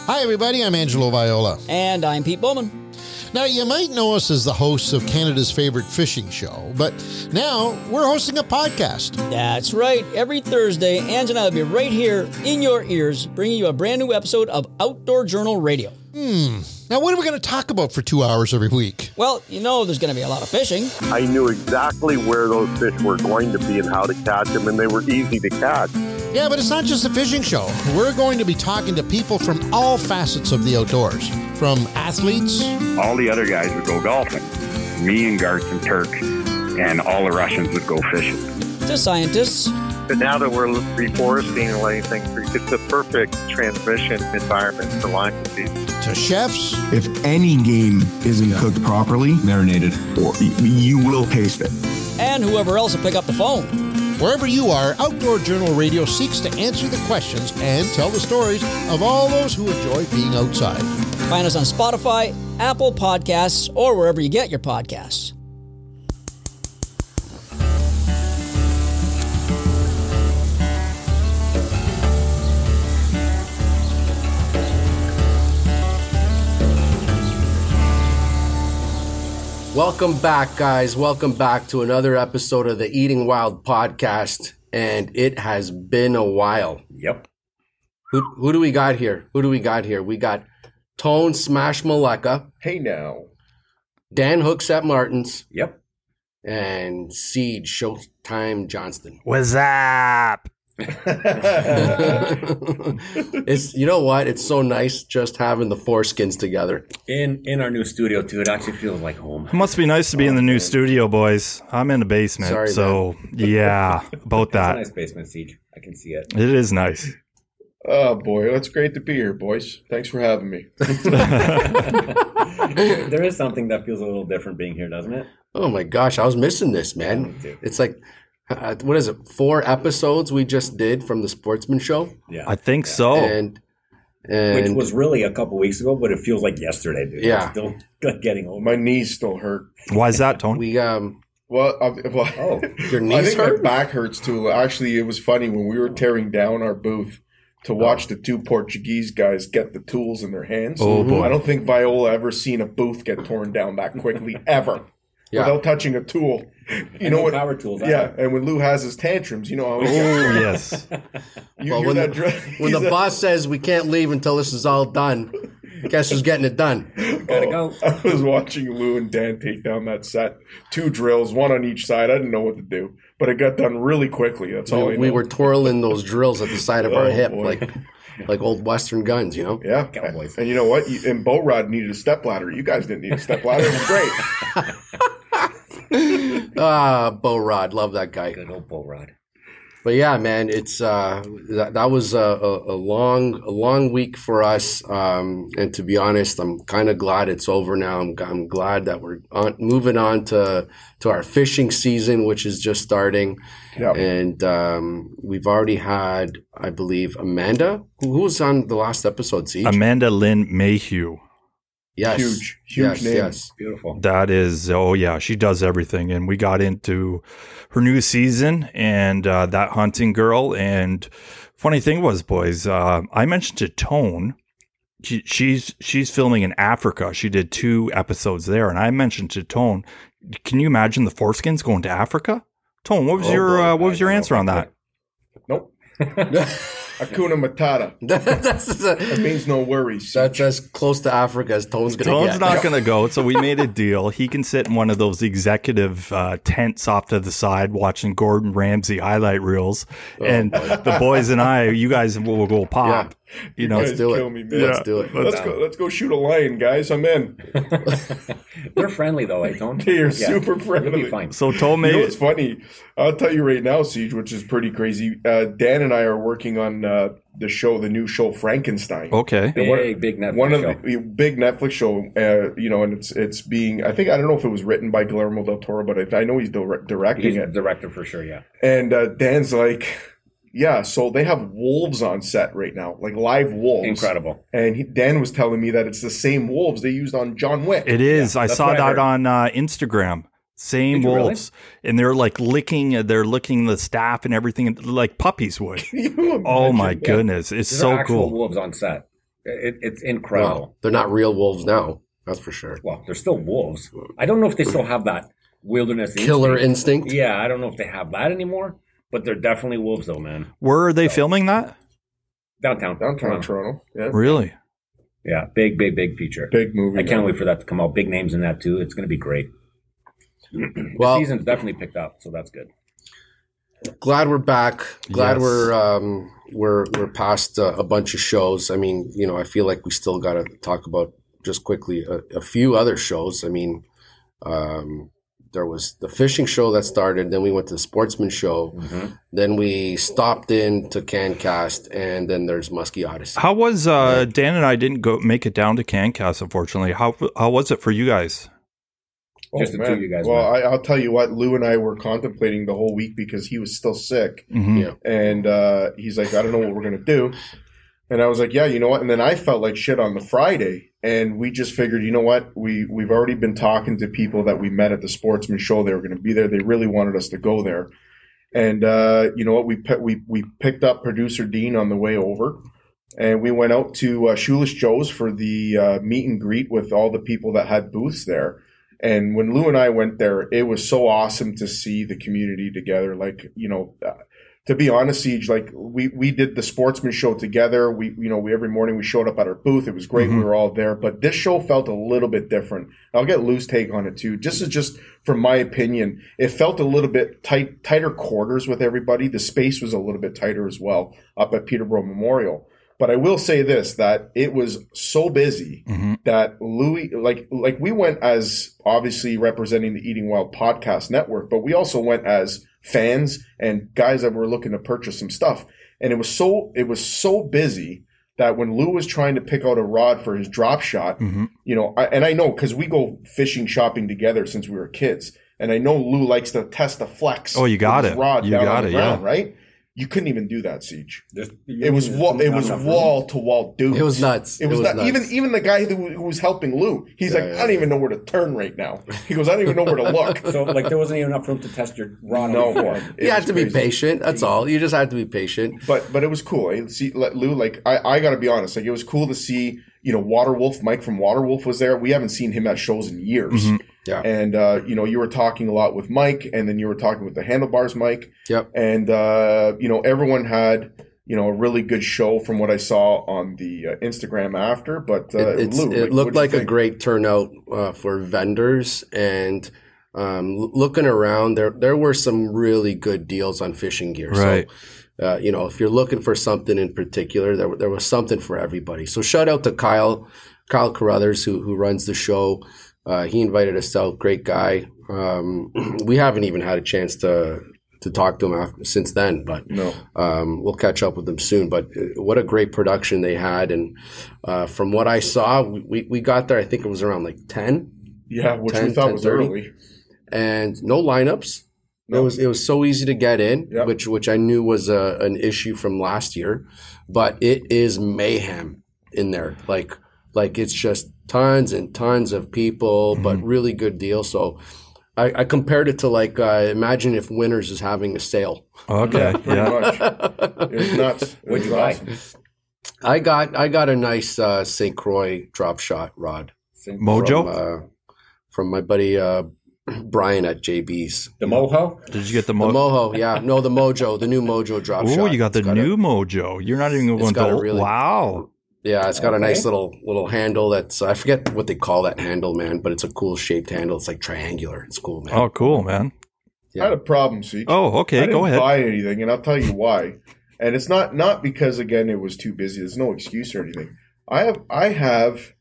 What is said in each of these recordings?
Hi, everybody. I'm Angelo Viola. And I'm Pete Bowman. Now, you might know us as the hosts of Canada's favorite fishing show, but now we're hosting a podcast. That's right. Every Thursday, Ange and I will be right here in your ears, bringing you a brand new episode of Outdoor Journal Radio. Now, what are we going to talk about for 2 hours every week? Well, you know there's going to be a lot of fishing. I knew exactly where those fish were going to be and how to catch them, and they were easy to catch. Yeah, but it's not just a fishing show. We're going to be talking to people from all facets of the outdoors, from athletes. All the other guys would go golfing. Me and Garth and Turk and all the Russians would go fishing. To scientists. But now that we're reforesting and letting things free, it's the perfect transmission environment for line fishing. To chefs. If any game isn't cooked properly, marinated, you will taste it. And whoever else will pick up the phone. Wherever you are, Outdoor Journal Radio seeks to answer the questions and tell the stories of all those who enjoy being outside. Find us on Spotify, Apple Podcasts, or wherever you get your podcasts. Welcome back, guys. Welcome back to another episode of the Eating Wild podcast. And it has been a while. Yep. Who do we got here? We got Tone Smash Maleka. Hey now. Dan Hookset Martins. Yep. And Siege Showtime Johnston. What's up? It's, you know what? It's so nice just having the foreskins together. In our new studio too. It actually feels like home. It must be nice to be in the new studio, boys. I'm in the basement, Sorry, so yeah, about that. It's a nice basement, Siege. I can see it. It is nice. Oh boy, it's great to be here, boys. Thanks for having me. There is something that feels a little different being here, doesn't it? Oh my gosh, I was missing this, man. It's like, what is it? 4 episodes we just did from the Sportsman Show. Yeah, I think so. And which was really a couple weeks ago, but it feels like yesterday, dude. Yeah. I'm still getting old. My knees still hurt. Why is that, Tone? We Your knees I think hurt? my back hurts too. Actually, it was funny when we were tearing down our booth to watch the 2 Portuguese guys get the tools in their hands. Oh, boy. I don't think Viola ever seen a booth get torn down that quickly ever. Yeah. Without touching a tool. You know what? Power tools. Yeah, and when Lou has his tantrums, you know how he gets. Oh, yes. You Well, hear when that when the boss says we can't leave until this is all done, guess who's getting it done? Gotta go. I was watching Lou and Dan take down that set. 2 drills, 1 on each side. I didn't know what to do, but it got done really quickly. That's all I know. We were twirling those drills at the side of our Oh, hip, boy. like old Western guns, you know? Yeah. Cowboys. And you know what? And Boat Rod needed a stepladder. You guys didn't need a stepladder. It was great. Bo Rod, love that guy. Good old bull rod. But yeah, man, it's that was a long week for us, and to be honest, I'm kind of glad it's over now. I'm glad that we're moving on to our fishing season, which is just starting. Yeah. And we've already had, I believe, Amanda, who was on the last episode. Siege? Amanda Lynn Mayhew. Yes, Huge name. Yes. Beautiful. That is, oh yeah, she does everything. And we got into her new season and that hunting girl. And funny thing was, boys, I mentioned to Tone, she's filming in Africa. She did 2 episodes there. And I mentioned to Tone, can you imagine the foreskins going to Africa? Tone, what was your answer on that? Nope. Hakuna Matata. That means no worries. That's as close to Africa as Tone's going to get. Tone's not going to go, so we made a deal. He can sit in one of those executive tents off to the side watching Gordon Ramsay highlight reels, and the boys and I, you guys will go pop. Yeah. You let's guys do kill it. me, man. Let's do it. Let's go shoot a lion, guys. I'm in. They're friendly though, eh, Tone? They are super friendly. You'll be fine. So Tone made You know what's funny? I'll tell you right now, Siege, which is pretty crazy. Dan and I are working on the new show Frankenstein. okay. Big Netflix One of show. the big Netflix show, and it's being. I don't know if it was written by Guillermo del Toro, but I know he's directing He's it. the director for sure, yeah. And Dan's like, yeah, so they have wolves on set right now, like live wolves. Incredible. And Dan was telling me that it's the same wolves they used on John Wick. It is. I that's saw what I that heard. on Instagram. Same Did you really? wolves, and they're like licking the staff and everything, like puppies would. Can you Oh imagine my that? goodness, it's There so are actual cool. wolves on set. It's incredible. Well, they're not real wolves now. That's for sure. Well, they're still wolves. I don't know if they still have that wilderness killer instinct. Yeah, I don't know if they have that anymore, but they're definitely wolves, though, man. Where are they filming that? Downtown Toronto. Yeah. Really? Yeah, big feature. Big movie. I can't wait for that to come out. Big names in that too. It's going to be great. Well, the season's definitely picked up, so that's good. Glad we're back. Glad Yes. we're past a bunch of shows. I mean, I feel like we still got to talk about just quickly a few other shows. I mean, there was the fishing show that started, then we went to the sportsman show, then we stopped in to CanCast, and then there's Muskie Odyssey. How was Dan and I didn't make it down to CanCast, unfortunately. How was it for you guys? Just the two of you guys. Well, I'll tell you what, Lou and I were contemplating the whole week because he was still sick. Yeah. And he's like, I don't know what we're going to do. And I was like, yeah, you know what? And then I felt like shit on the Friday. And we just figured, you know what? We've already been talking to people that we met at the Sportsman show. They were going to be there. They really wanted us to go there. And you know what? We picked up producer Dean on the way over. And we went out to Shoeless Joe's for the meet and greet with all the people that had booths there. And when Lou and I went there, it was so awesome to see the community together. Like, to be honest, Siege, like we did the Sportsman show together. We every morning we showed up at our booth. It was great. We were all there, but this show felt a little bit different. I'll get Lou's take on it too. Just from my opinion, it felt a little bit tighter quarters with everybody. The space was a little bit tighter as well up at Peterborough Memorial. But I will say this, that it was so busy that Louis, like we went as obviously representing the Eating Wild podcast network, but we also went as fans and guys that were looking to purchase some stuff. And it was so busy that when Lou was trying to pick out a rod for his drop shot, I know because we go fishing shopping together since we were kids. And I know Lou likes to test the flex. Oh, you got it. Rod You down got on the it, ground, yeah. right? You couldn't even do that, Siege. It was wall to wall dudes. It was nuts. It was nuts. Even the guy who was helping Lou, he's I don't even know where to turn right now. He goes, I don't even know where to look. So there wasn't even enough room to test your rod. No, you had to be patient. That's all. You just had to be patient. But it was cool. Lou, I got to be honest. Like, it was cool to see. Waterwolf, Mike from Waterwolf was there. We haven't seen him at shows in years. Yeah. And, you were talking a lot with Mike, and then you were talking with the Handlebars Mike. Yep. And, everyone had, a really good show from what I saw on the Instagram after. But Lou, it looked like a great turnout for vendors. And looking around, there were some really good deals on fishing gear. Right. So, if you're looking for something in particular, there was something for everybody. So shout out to Kyle Carruthers, who runs the show. He invited us out. Great guy. We haven't even had a chance to talk to him since then, but no. We'll catch up with them soon. But what a great production they had. And from what I saw, we got there, I think it was around like 10. Yeah, which we thought was early. And no lineups. No. It was so easy to get in, yep. which I knew was an issue from last year. But it is mayhem in there. Like it's just tons and tons of people, but really good deal. So I compared it to imagine if Winners is having a sale. Okay, pretty much. It was nuts. What'd you buy? I got a nice St. Croix drop shot rod. Mojo? From my buddy Brian at JB's. The Mojo? Did you get the The Mojo, yeah. No, the Mojo, the new Mojo drop shot. Oh, you got the new Mojo. You're not even going to wow. Yeah, it's got a nice little handle that's, I forget what they call that handle, man, but it's a cool shaped handle. It's like triangular. It's cool, man. Oh, cool, man. Yeah. I had a problem, Siege. Oh, okay, go ahead. I didn't buy anything, and I'll tell you why. And it's not because, again, it was too busy. There's no excuse or anything. I have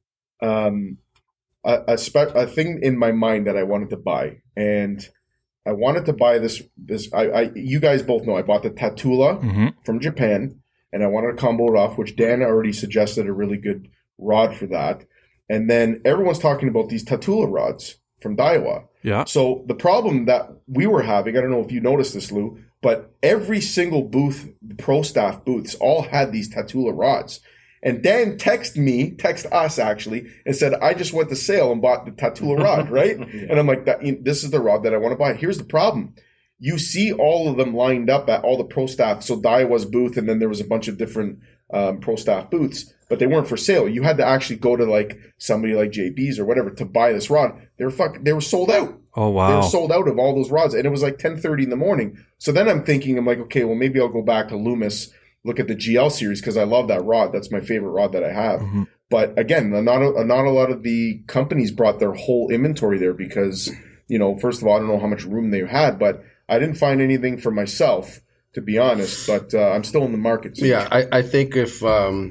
a thing in my mind that I wanted to buy, and I wanted to buy this. You guys both know I bought the Tatula from Japan, and I wanted to combo it off, which Dan already suggested a really good rod for that. And then everyone's talking about these Tatula rods from Daiwa. Yeah. So the problem that we were having, I don't know if you noticed this, Lou, but every single booth, the pro staff booths, all had these Tatula rods. And Dan text us actually, and said, I just went to sale and bought the Tatula rod, right? Yeah. And I'm like, this is the rod that I want to buy. Here's the problem. You see all of them lined up at all the pro staff. So Daiwa's booth, and then there was a bunch of different Pro Staff boots, but they weren't for sale. You had to actually go to like somebody like JB's or whatever to buy this rod. They were sold out. Oh, wow. They were sold out of all those rods, and it was like 10:30 in the morning. So then I'm like, okay, well, maybe I'll go back to Loomis, look at the GL series, because I love that rod. That's my favorite rod that I have. Mm-hmm. But again, not a lot of the companies brought their whole inventory there because, first of all, I don't know how much room they had, but I didn't find anything for myself, to be honest. But I'm still in the market. Yeah, I think if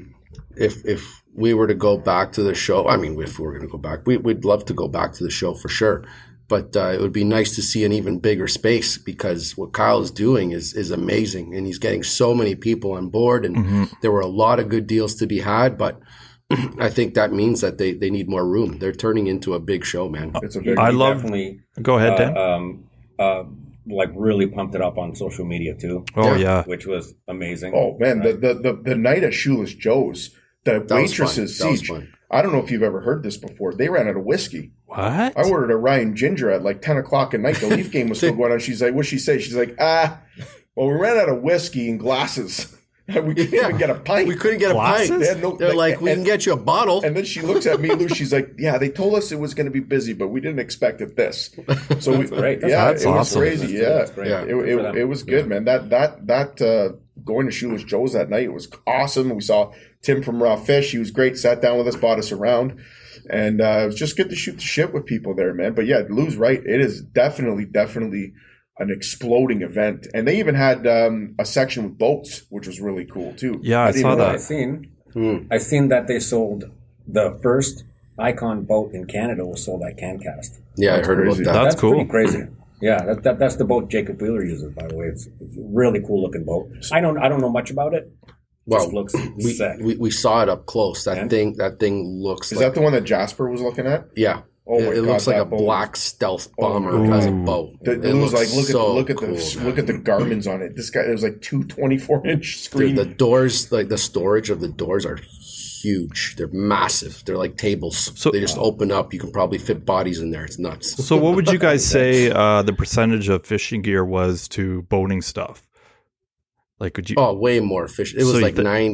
we were to go back to the show, I mean, if we were going to go back, we'd love to go back to the show for sure. But it would be nice to see an even bigger space, because what Kyle is doing is amazing, and he's getting so many people on board, and there were a lot of good deals to be had, but I think that means that they need more room. They're turning into a big show, man. Definitely. Go ahead, Dan. Like really pumped it up on social media too. Oh yeah, which was amazing. Oh man, right? the night at Shoeless Joe's, the waitresses, Siege. I don't know if you've ever heard this before. They ran out of whiskey. What? I ordered a Ryan Ginger at like 10 o'clock at night. The Leaf game was still going on. She's like, what'd she say? She's like, well, we ran out of whiskey and glasses. We couldn't even get a pint. We couldn't get Glasses? a pint. They're like, we can get you a bottle. And then she looks at me, Lou. She's like, yeah, they told us it was going to be busy, but we didn't expect it this. So That's great. That's it was awesome. crazy. Yeah, great. It was good, man. That going to Shoeless Joe's that night, it was awesome. We saw Tim from Raw Fish. He was great. Sat down with us, bought us around. And it was just good to shoot the shit with people there, man. But yeah, Lou's right. It is definitely an exploding event. And they even had a section with boats, which was really cool too. Yeah, I saw that. I seen that they sold the first Icon boat in Canada was sold at CanCast. Yeah, I heard about that. That's cool. Pretty crazy. Yeah, that's the boat Jacob Wheeler uses, by the way. It's a really cool looking boat. I don't know much about it. Well, just looks sick. We saw it up close. That thing looks. Is that the one that Jasper was looking at? Yeah. Oh my God, it looks like a boat. black stealth bomber as a boat. It was like look at the Garmin's on it. This guy, it was like 2 24-inch screen. The doors, like the storage of the doors, are huge. They're massive. They're like tables. So they just open up. You can probably fit bodies in there. It's nuts. So what would you guys say the percentage of fishing gear was to boating stuff? Like, could you? Oh, way more fish. It was so like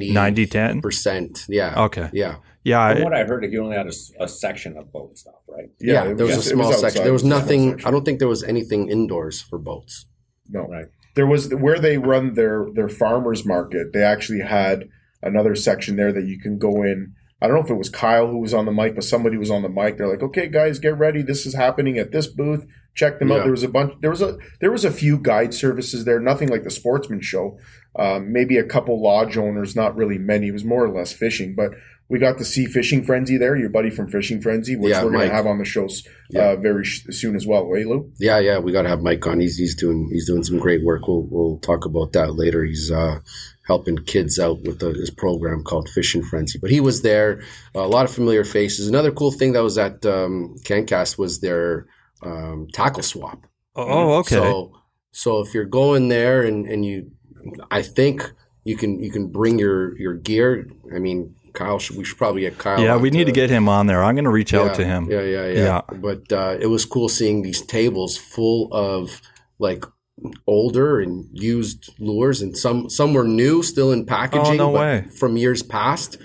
90-10%. Yeah. Okay. Yeah. Yeah. From what I heard, he only had a section of boat stuff, right? Yeah, there was a small section. There was nothing. I don't think there was anything indoors for boats. No. Right. There was where they run their farmers market. They actually had another section there that you can go in. I don't know if it was Kyle who was on the mic, but somebody was on the mic. They're like, "Okay, guys, get ready. This is happening at this booth. Check them out." There was a bunch. There was a few guide services there. Nothing like the Sportsman Show. Maybe a couple lodge owners. Not really many. It was more or less fishing. But we got to see Fishing Frenzy there. Your buddy from Fishing Frenzy, which we're going to have on the shows very soon as well. Right, Lou? Yeah. We got to have Mike on. He's doing some great work. We'll talk about that later. He's helping kids out with his program called Fishing Frenzy. But he was there. A lot of familiar faces. Another cool thing that was at CanCast was their tackle swap. Oh, okay. So if you're going there and you, I think you can bring your gear. I mean, Kyle, we should probably get Kyle. Yeah, we need to get him on there. I'm going to reach out to him. Yeah. But it was cool seeing these tables full of like older and used lures, and some were new, still in packaging, from years past,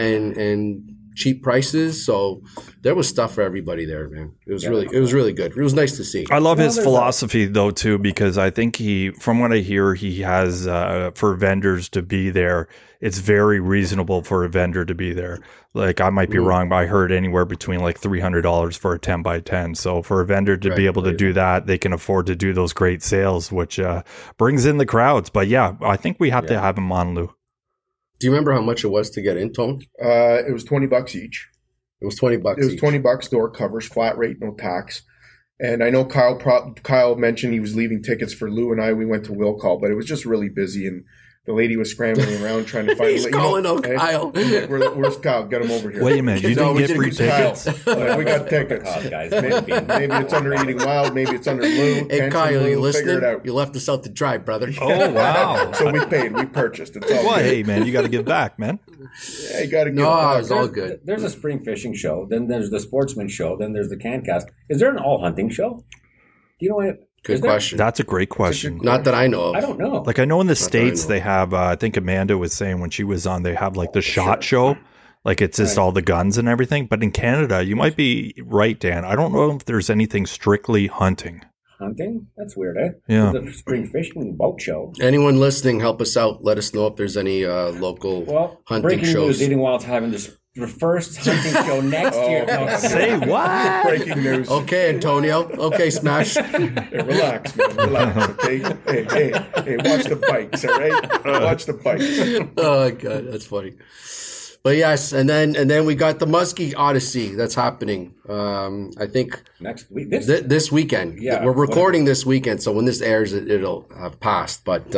and cheap prices. So there was stuff for everybody there, man. It was really good. It was nice to see. I love his philosophy though too, because I think from what I hear, he has for vendors to be there. It's very reasonable for a vendor to be there. Like, I might be wrong, but I heard anywhere between like $300 for a 10x10. So for a vendor to be able to do that, they can afford to do those great sales, which brings in the crowds. But yeah, I think we have to have him on, Lou. Do you remember how much it was to get in, Tone? It was $20 each. It was $20 It was $20 door covers, flat rate, no tax. And I know Kyle mentioned he was leaving tickets for Lou and I. We went to Will Call, but it was just really busy, and the lady was scrambling around trying to find. He's calling out Kyle. Where's Kyle? Get him over here. Wait a minute, you didn't get free tickets. We got tickets. Guys, maybe it's under Eating Wild. Maybe it's under Lou. Hey Kyle, you listening? Figure it out. You left us out to dry, brother. Oh wow! So we paid. We purchased. It's all good. Hey man, you got to give back, man. Yeah, you got to give back. It was all good. There's a spring fishing show. Then there's the Sportsman Show. Then there's the CanCast. Is there an all hunting show? Do you know what? Good question. That's a great question. Not that I know of. I don't know. Like I know in the that I States know. they have, I think Amanda was saying when she was on, they have like the SHOT Show. Like it's just all the guns and everything. But in Canada, you might be right, Dan. I don't know if there's anything strictly hunting. Hunting? That's weird, eh? Yeah. The spring fishing boat show. Anyone listening, help us out. Let us know if there's any local hunting breaking shows. news, Eating Wild's having the first hunting show next year. No, Say what? Breaking news. Okay, Antonio. Okay, Smash. Hey, relax, man. Relax, okay? Hey, watch the bikes, all right? Watch the bikes. Oh, God, that's funny. But yes, and then we got the Muskie Odyssey that's happening. I think next week. This weekend. Yeah, we're recording this weekend, so when this airs, it'll have passed. But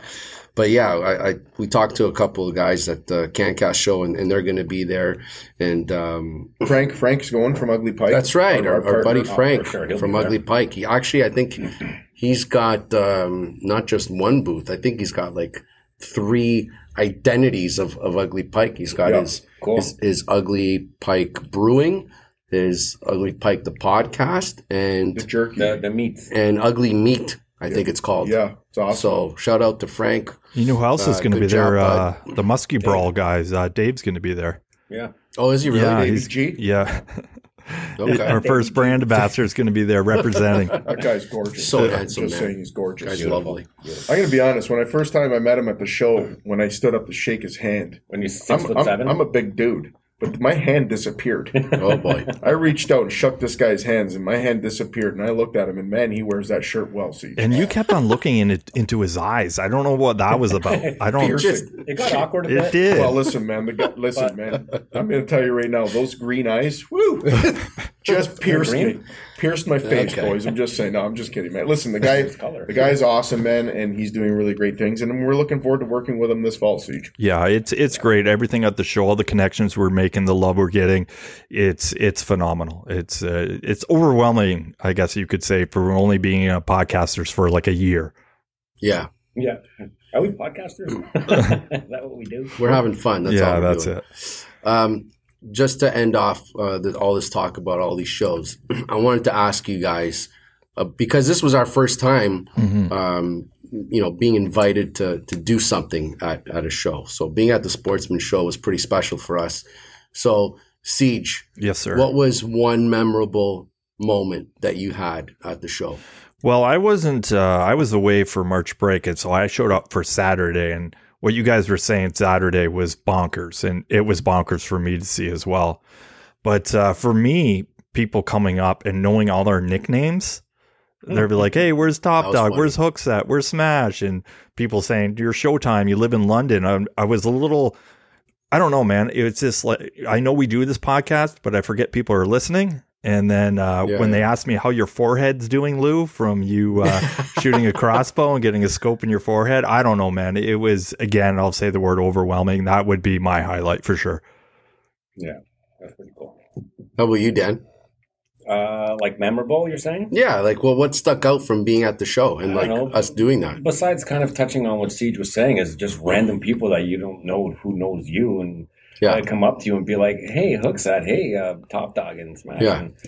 yeah, we talked to a couple of guys at the CanCast show, and they're going to be there. And Frank's going from Ugly Pike. that's right, our buddy Frank for sure. from Ugly Pike. He actually, I think he's got not just one booth. I think he's got like 3 identities of Ugly Pike. He's got his Ugly Pike Brewing, his Ugly Pike the podcast, and The jerky. The meat. and Ugly Meat, I think it's called. Yeah, it's awesome. So shout out to Frank. You know who else is going to good be there? job, The Muskie Brawl guys. Dave's going to be there. Yeah. Oh, is he really? Yeah, Davey he's G? yeah. Okay. Our first brand ambassador is going to be there representing. That guy's gorgeous. So handsome, Just man. saying, he's gorgeous. Guy's lovely. I'm going to be honest. When I first time I met him at the show, when I stood up to shake his hand, When you're 6'7". I'm a big dude, but my hand disappeared. Oh boy. I reached out and shook this guy's hands, and my hand disappeared. And I looked at him, and man, he wears that shirt well. See, And you kept on looking into his eyes. I don't know what that was about. I don't. Piercing. It got awkward a bit. It did. Well, listen, man. Man. I'm going to tell you right now, those green eyes, woo, just pierced me. Pierced my face, Okay. boys. I'm just saying. No, I'm just kidding, man. Listen, the guy's awesome, man, and he's doing really great things, and we're looking forward to working with him this fall, Siege. Yeah, it's great. Everything at the show, all the connections we're making, the love we're getting, it's phenomenal. It's overwhelming, I guess you could say, for only being podcasters for like a year. Yeah. Yeah. Are we podcasters? Is that what we do? We're having fun. That's all we're doing. it. Just to end off all this talk about all these shows, I wanted to ask you guys, because this was our first time, being invited to do something at a show. So being at the Sportsman Show was pretty special for us. So Siege, Yes, sir. what was one memorable moment that you had at the show? Well, I wasn't. I was away for March break, and so I showed up for Saturday. And what you guys were saying Saturday was bonkers, and it was bonkers for me to see as well. But for me, people coming up and knowing all their nicknames, they'll be like, "Hey, where's Top was Dog? funny. Where's Hookset? Where's Smash?" And people saying, "You're Showtime. You live in London." I was a little. I don't know, man. It's just like I know we do this podcast, but I forget people are listening. And then when they asked me how your forehead's doing, Lou, from you shooting a crossbow and getting a scope in your forehead, I don't know, man. It was, again, I'll say the word overwhelming. That would be my highlight for sure. Yeah. That's pretty cool. How about you, Dan? Like memorable, you're saying? Yeah, like, well, what stuck out from being at the show and like us doing that? Besides kind of touching on what Siege was saying, is just random people that you don't know who knows you and come up to you and be like, "Hey, Hookset, hey, Top Dog and Smash,"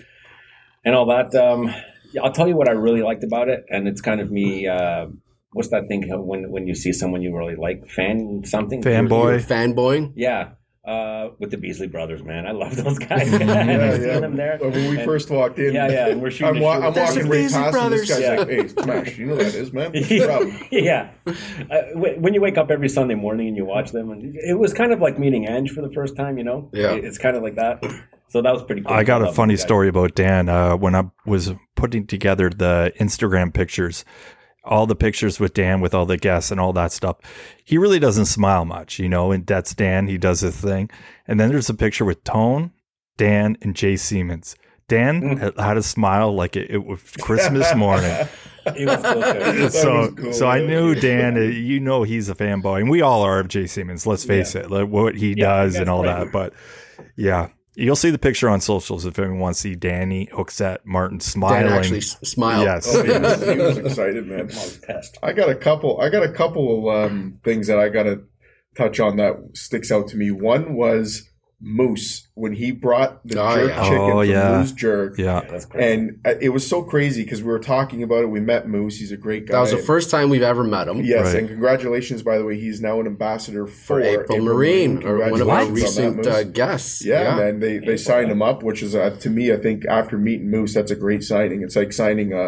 and all that. I'll tell you what I really liked about it, and it's kind of me. What's that thing when you see someone you really like, fanboy? You're fanboying? Yeah. With the Beasley brothers, man. I love those guys. Yeah. Them there. When we first walked in, and we're shooting. I'm walking right past him. This guy's Yeah. like, "Hey, Smash, you know who that is, man? What's the problem?" Yeah. When you wake up every Sunday morning and you watch them, and it was kind of like meeting Ange for the first time, you know? Yeah. It's kind of like that. So that was pretty cool. I got a love funny those guys. story about Dan. When I was putting together the Instagram pictures, all the pictures with Dan, with all the guests and all that stuff, he really doesn't smile much, and that's Dan. He does his thing. And then there's a picture with Tone, Dan, and Jay Siemens. Dan had a smile like it was Christmas morning. He was cool too. So I knew Dan, he's a fanboy, and we all are of Jay Siemens. Let's face it, like what he does and all that. But yeah, you'll see the picture on socials if anyone wants to see Danny Hookset Martin smiling. Dan actually smiled. Yes, Oh, he was excited, man. I got a couple of things that I got to touch on that sticks out to me. One was Moose when he brought the jerk chicken from Moose Jerk. Yeah, that's crazy. And it was so crazy because we were talking about it. We met Moose. He's a great guy. That was the first time we've ever met him. Yes, and congratulations, by the way. He's now an ambassador for April Marine, or one of our recent guests. Yeah, man, they signed him up, which is to me, I think after meeting Moose, that's a great signing. It's like signing a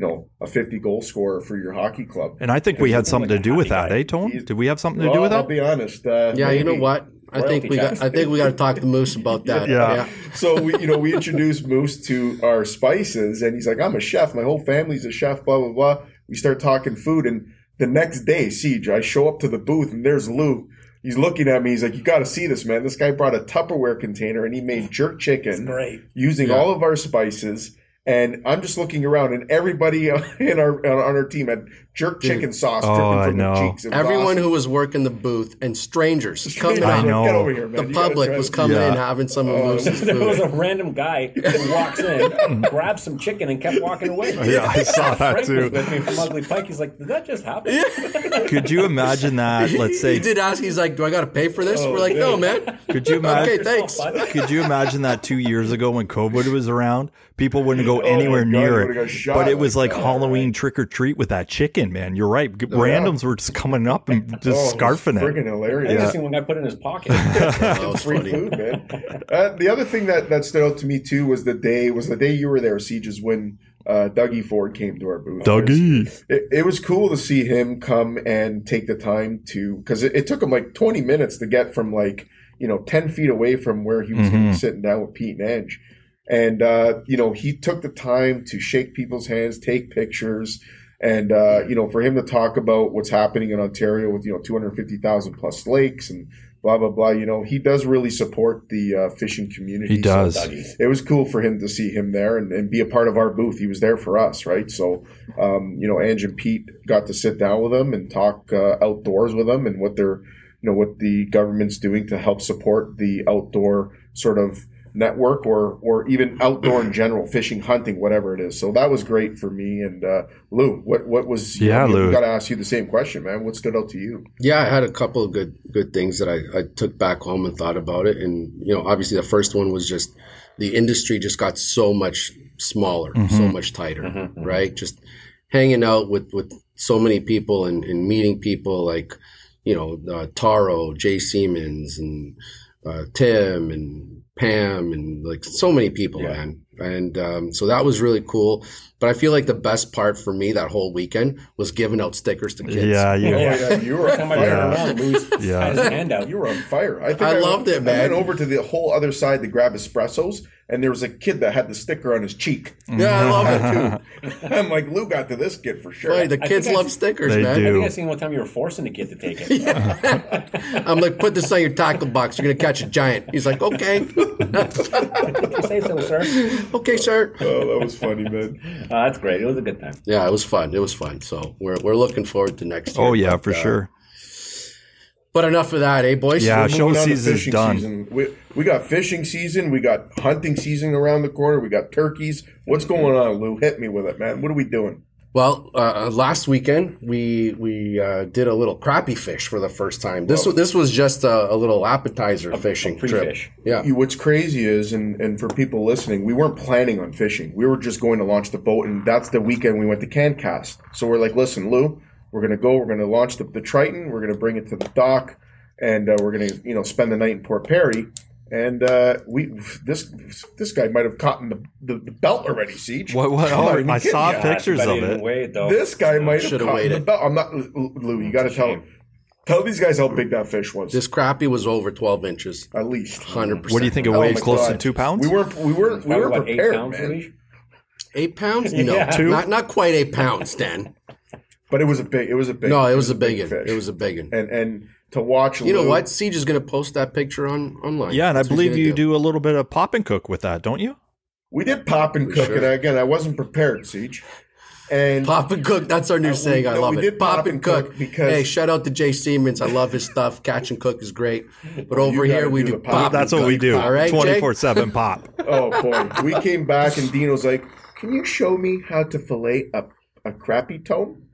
50 goal scorer for your hockey club. And I think we had something to do with that, Tone? Did we have something to do with that? I'll be honest. Yeah, you know what? I think we got to talk to Moose about that. Yeah. So we introduced Moose to our spices, and he's like, "I'm a chef. My whole family's a chef." Blah blah blah. We start talking food, and the next day, Siege, I show up to the booth, and there's Lou. He's looking at me. He's like, "You got to see this, man. This guy brought a Tupperware container, and he made jerk chicken using all of our spices." And I'm just looking around, and everybody on our team had jerk chicken sauce dripping from their cheeks. Everyone who was working the booth and strangers coming in. Get over here, man. The public was coming in having some of Moose's food. There was a random guy who walks in, grabs some chicken, and kept walking away. Yeah, I saw that Frank too. Was with me from Ugly Pike. He's like, "Did that just happen?" Could you imagine that? Let's say he did ask. He's like, "Do I got to pay for this?" We're like, "No, man." Could you imagine? Okay, thanks. Could you imagine that 2 years ago when COVID was around? People wouldn't go anywhere near it. But it was like Halloween trick or treat with that chicken, man. You're right. Randoms were just coming up and just scarfing it. Freaking hilarious. I just seen one guy put it in his pocket. That was free funny. food, man. The other thing that stood out to me too was the day you were there, Sieges, when Dougie Ford came to our booth. Dougie. It was cool to see him come and take the time to, because it took him like 20 minutes to get from 10 feet away from where he was going to be sitting down with Pete and Ange. And, he took the time to shake people's hands, take pictures, and, for him to talk about what's happening in Ontario with, 250,000 plus lakes and blah, blah, blah. He does really support the fishing community. He does. So it was cool for him to see him there and be a part of our booth. He was there for us, right? So, Ange and Pete got to sit down with him and talk outdoors with him and what they're, what the government's doing to help support the outdoor sort of network or even outdoor in general, fishing, hunting, whatever it is. So that was great for me. And Lou, what was Lou, got to ask you the same question, man. What stood out to you? Yeah, I had a couple of good things that I took back home and thought about it. And obviously the first one was just the industry just got so much smaller, so much tighter, right? Just hanging out with so many people and meeting people like Taro, Jay Siemens, and Tim and Pam and like so many people, man. And so that was really cool. But I feel like the best part for me that whole weekend was giving out stickers to kids. You were on fire. You were on fire. I loved it, man. I went over to the whole other side to grab espressos, and there was a kid that had the sticker on his cheek. Yeah, I love it too. I'm like, Lou got to this kid for sure. Right, the kids love stickers, man. Do. I think I seen one time you were forcing a kid to take it. I'm like, put this on your tackle box. You're gonna catch a giant. He's like, okay. You say so, sir. Okay, sir. Oh, that was funny, man. That's great. It was a good time. Yeah, it was fun. So we're looking forward to next year. Oh yeah, for sure. But enough of that, eh, boys? Yeah, show season's done. Season. We got fishing season. We got hunting season around the corner. We got turkeys. What's going on, Lou? Hit me with it, man. What are we doing? Well, last weekend we did a little crappie fish for the first time. This was just a little appetizer fishing trip. Yeah. What's crazy is, and for people listening, we weren't planning on fishing. We were just going to launch the boat, and that's the weekend we went to CanCast. So we're like, listen, Lou, we're going to go. We're going to launch the Triton. We're going to bring it to the dock, and we're going to spend the night in Port Perry. And this guy might have caught the belt already, Siege. What? Oh, I saw pictures of it. This guy might have caught the belt. I'm not, Lou. You got to tell him. Tell these guys how big that fish was. This crappie was over 12 inches, at least 100%. What do you think it weighed? Close to 2 pounds? We weren't prepared, 8 pounds, man. 8 pounds? No, not quite 8 pounds, Dan. But it was a big. No, it was a big one. Fish. It was a big one. And to watch. You know what? Siege is going to post that picture online. Yeah, and I believe you do a little bit of pop and cook with that, don't you? We did pop and cook, and again, I wasn't prepared, Siege. And pop and cook, that's our new saying. I love it. Pop and cook. Because hey, shout out to Jay Siemens. I love his stuff. Catch and cook is great. But over here we do pop. That's what we do. All right, 24/7 pop. Oh boy, we came back and Dino's like, "Can you show me how to fillet a crappie tone?"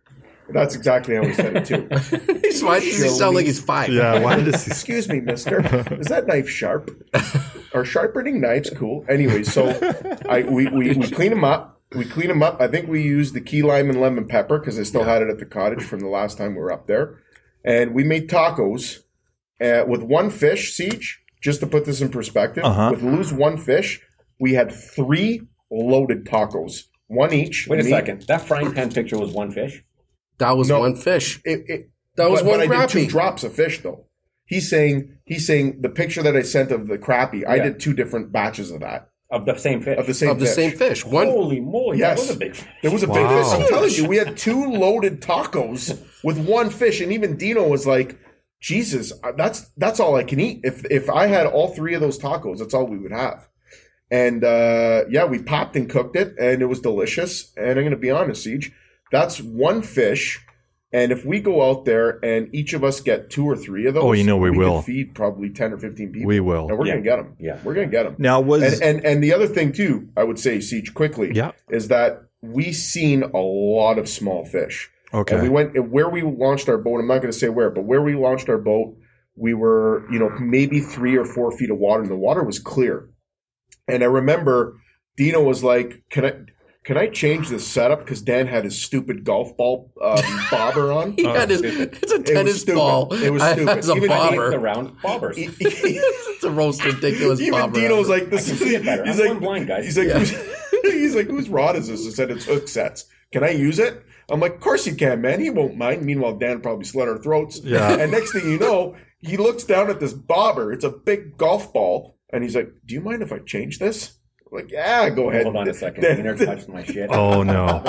That's exactly how he said it too. Why does he sound like he's 5? Yeah, why does he? Excuse me, mister. Is that knife sharp? Are sharpening knives cool? Anyway, so we clean them up. We clean them up. I think we used the key lime and lemon pepper because I still had it at the cottage from the last time we were up there. And we made tacos with one fish, Siege, just to put this in perspective. With Lou's one fish, we had 3 loaded tacos, one each. Wait a second. That frying pan picture was one fish? That was one fish. That was one crappie. I did 2 drops of fish, though. He's saying the picture that I sent of the crappie, I did 2 different batches of that. Of the same fish? Of the same fish. Holy moly, yes. That was a big fish. There was a big fish. I'm telling you, we had 2 loaded tacos with one fish, and even Dino was like, Jesus, that's all I can eat. If I had all 3 of those tacos, that's all we would have. And we popped and cooked it, and it was delicious. And I'm going to be honest, Siege, that's one fish. And if we go out there and each of us get 2 or 3 of those, we will can feed probably 10 or 15 people. We will. And we're going to get them. Yeah, we're going to get them. Now and the other thing too, I would say, Siege, quickly, is that we seen a lot of small fish. Okay. And we went where we launched our boat. I'm not going to say where, but where we launched our boat, we were, maybe 3 or 4 feet of water, and the water was clear. And I remember Dino was like, Can I change this setup? Because Dan had his stupid golf ball bobber on. It's a tennis ball. It was stupid. It's a bobber. The round bobbers. It's the most ridiculous even bobber. Dino's like, this is better. He's like, blind guys. He's like, he's like, whose rod is this? I said, it's hook sets. Can I use it? I'm like, of course you can, man. He won't mind. Meanwhile, Dan probably slit our throats. Yeah. And next thing you know, he looks down at this bobber. It's a big golf ball. And he's like, do you mind if I change this? I'm like, yeah, go ahead. Hold on a second. Wiener touched my shit. Oh, no.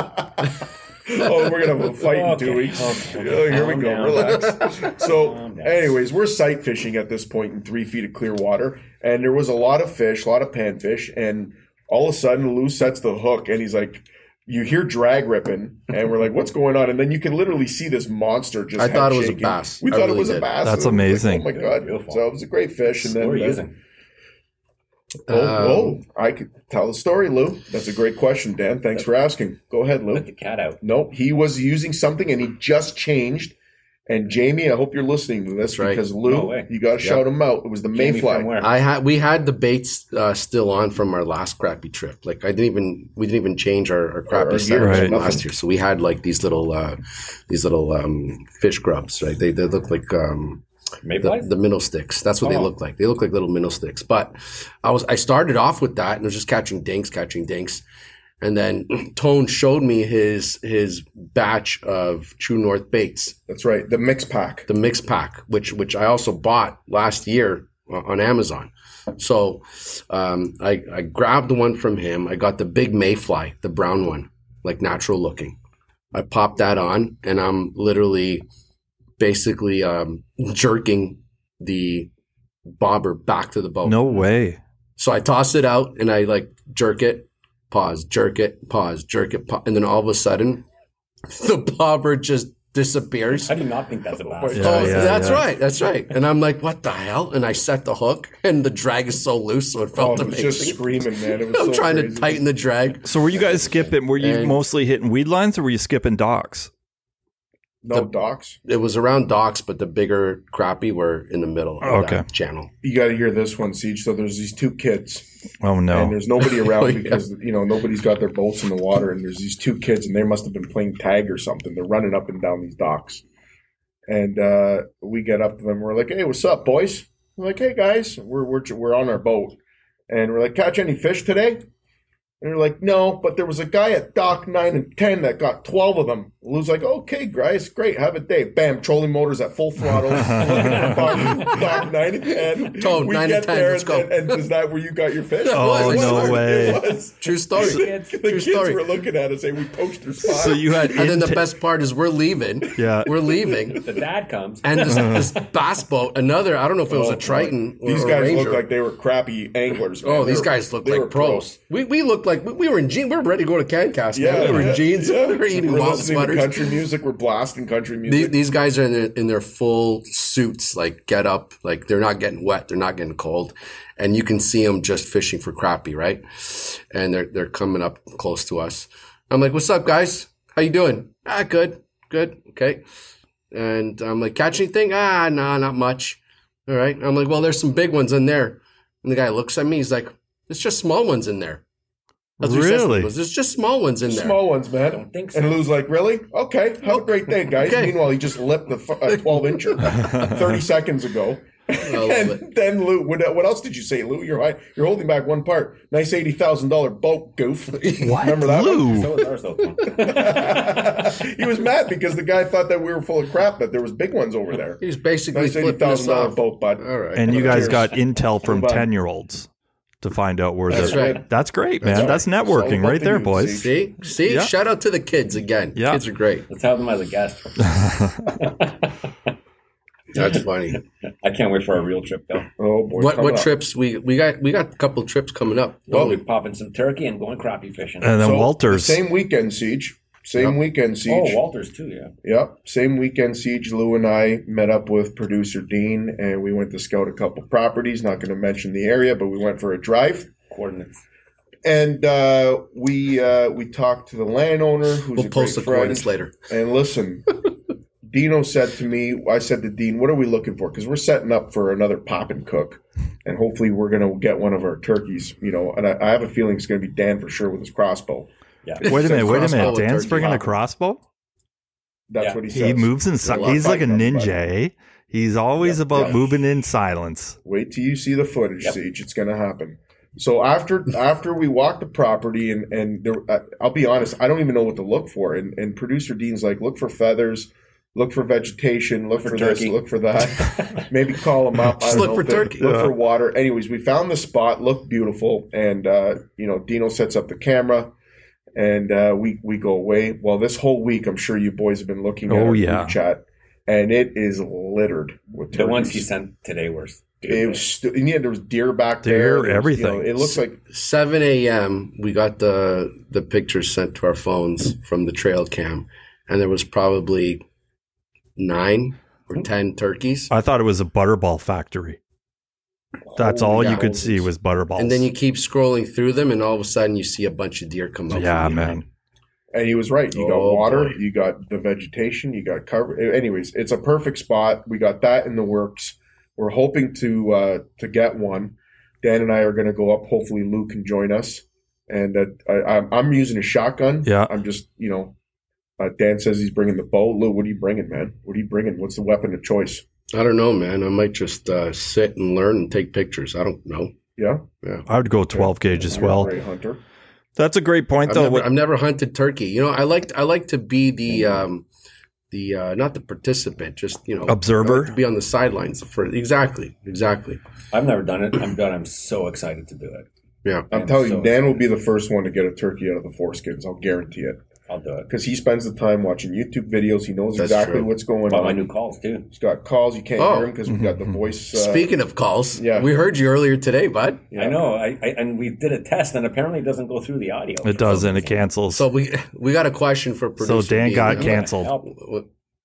We're going to have a fight in 2 weeks. Here we go. Relax. So, anyways, we're sight fishing at this point in 3 feet of clear water. And there was a lot of fish, a lot of panfish. And all of a sudden, Lou sets the hook and he's like, you hear drag ripping, and we're like, what's going on? And then you can literally see this monster just I thought it was shaking. a bass. We thought it was a bass. That's amazing. Like, oh, my God. Beautiful. So it was a great fish. And then, what were you using? I could tell the story, Lou. That's a great question, Dan. Thanks for asking. Go ahead, Lou. Let the cat out. Nope, he was using something, and he just changed. And Jamie, I hope you're listening to this because Lou, you got to shout him out. It was the Mayfly. We had the baits still on from our last crappie trip. Like we didn't even change our crappie setup from last year. So we had like these little fish grubs. Right? They look like the minnow sticks. That's what they look like. They look like little minnow sticks. But I started off with that and I was just catching dinks. And then Tone showed me his batch of True North baits. That's right, the mix pack. The mix pack, which I also bought last year on Amazon. So I grabbed one from him. I got the big Mayfly, the brown one, like natural looking. I popped that on, and I'm literally basically jerking the bobber back to the boat. No way. So I toss it out, and I like jerk it. Pause, jerk it, pause, jerk it, pause. And then all of a sudden, the bobber just disappears. I do not think that's a bass. That's right. And I'm like, what the hell? And I set the hook, and the drag is so loose, so it felt amazing. It was just screaming, man. It was I'm trying to tighten the drag. So were you guys skipping? Were you mostly hitting weed lines, or were you skipping docks? No, docks. It was around docks, but the bigger crappie were in the middle of that channel. You got to hear this one, Siege. So there's these 2 kids. Oh, no. And there's nobody around because, nobody's got their boats in the water. And there's these 2 kids, and they must have been playing tag or something. They're running up and down these docks. And we get up to them. We're like, hey, what's up, boys? We're like, hey, guys. We're on our boat. And we're like, catch any fish today? And they're like, no, but there was a guy at dock 9 and 10 that got 12 of them. Lou's like, okay, guys, great, have a day. Bam, trolling motors at full throttle. Dock 9 and 10. Tone, we 9 get and 10, there, let's go. And is that where you got your fish? Oh, no way. It was. True story. The kids were looking at us saying we poached their spot. So you had and then the best part is we're leaving. Yeah. We're leaving. The dad comes. And this bass boat, I don't know if it was a Triton or these a guys Ranger. Look like they were crappy anglers, man. Oh, these guys look like pros. We looked like we were in jeans. We were ready to go to CanCast. Yeah, we were in jeans. Yeah. We were eating wild sweaters. Country music. We're blasting country music. These guys are in their full suits, like get up, like they're not getting wet, they're not getting cold, and you can see them just fishing for crappie, right? And they're coming up close to us. I'm like, "What's up, guys? How you doing?" Good. good. Okay. And I'm like, catch anything? No, not much. All right. I'm like, well, there's some big ones in there. And the guy looks at me. He's like, it's just small ones in there. That's what he says to me. There's just small ones in there. Small ones, man. I don't think so. And Lou's like, really? Okay. Have a great day, guys. Okay. Meanwhile, he just lipped the 12-incher 30 seconds ago. And then Lou, what else did you say, Lou? You're holding back one part. Nice $80,000 boat, goof. What? Remember that Lou? one? So is ours, though. He was mad because the guy thought that we were full of crap, that there was big ones over there. He's basically Nice flipping us $80,000 off. boat, bud. All right. And you guys Cheers. got intel from Move on. 10-year-olds to find out where That's they're. right. That's great, man. That's right. networking So, right there, what do you boys. See? Yeah. Shout out to the kids again. Yeah. Kids are great. Let's have them as a guest. That's funny. I can't wait for our real trip, though. Oh boy! What coming up. trips we got a couple trips coming up. Well, we're popping some turkey and going crappie fishing. And then So, Walters. the same weekend, Siege. Weekend, Siege. Oh, Walters too, yeah. Yep. Same weekend, Siege. Lou and I met up with producer Dean, and we went to scout a couple properties. Not going to mention the area, but we went for a drive. Coordinates. And we talked to the landowner, who's We'll a post the great friend. coordinates later. And listen, Dino said to me, I said to Dean, what are we looking for? Because we're setting up for another pop and cook. And hopefully we're going to get one of our turkeys, and I have a feeling it's going to be Dan for sure with his crossbow. Yeah. Wait a minute. Crossbow with Dan's turkey bringing a hopper. crossbow? That's Yeah. what he says. He moves in silence. He's like a ninja, eh? He's always about yeah. moving in silence. Wait till you see the footage, Yep. Siege. It's going to happen. So after we walked the property, and there, I'll be honest, I don't even know what to look for. And producer Dean's like, look for feathers, look for vegetation, look for this, turkey. look for that. Maybe call them up. Just look for turkey. Look Yeah. for water. Anyways, we found the spot, looked beautiful, and Dino sets up the camera, and we go away. Well, this whole week, I'm sure you boys have been looking at our group chat, and it is littered with turkeys. The ones he sent today were It was there was deer back Deer, there. There was, everything. it looks like 7 a.m. we got the pictures sent to our phones from the trail cam, and there was probably 9 or 10 turkeys. I thought it was a butterball factory. That's all yeah. you could see was butterballs. And then you keep scrolling through them, and all of a sudden you see a bunch of deer come up. yeah, from behind. man. and he was right. You got Oh, water, boy. you got the vegetation, you got cover. Anyways, it's a perfect spot. We got that in the works. We're hoping to get one. Dan and I are going to go up. Hopefully, Lou can join us. And I'm using a shotgun. Yeah. I'm just Dan says he's bringing the bow. Lou, what are you bringing, man? What are you bringing? What's the weapon of choice? I don't know, man. I might just sit and learn and take pictures. I don't know. Yeah, I would go 12 gauge as well. Great hunter. That's a great point, though. I've never hunted turkey. I like to be the not the participant, just Observer? I like to be on the sidelines for exactly. I've never done it. I'm so excited to do it. Yeah, I'm telling you, Dan will be the first one to get a turkey out of the foreskins. I'll guarantee it. I'll do it. Because he spends the time watching YouTube videos. He knows That's exactly true. what's going About on. my new calls too. He's got calls. You can't hear him because we've got the voice. Speaking of calls, yeah. we heard you earlier today, bud. Yeah. I know. I and we did a test, and apparently it doesn't go through the audio. It does, and it cancels. So we got a question for producer. So Dan Dean. got canceled. Help.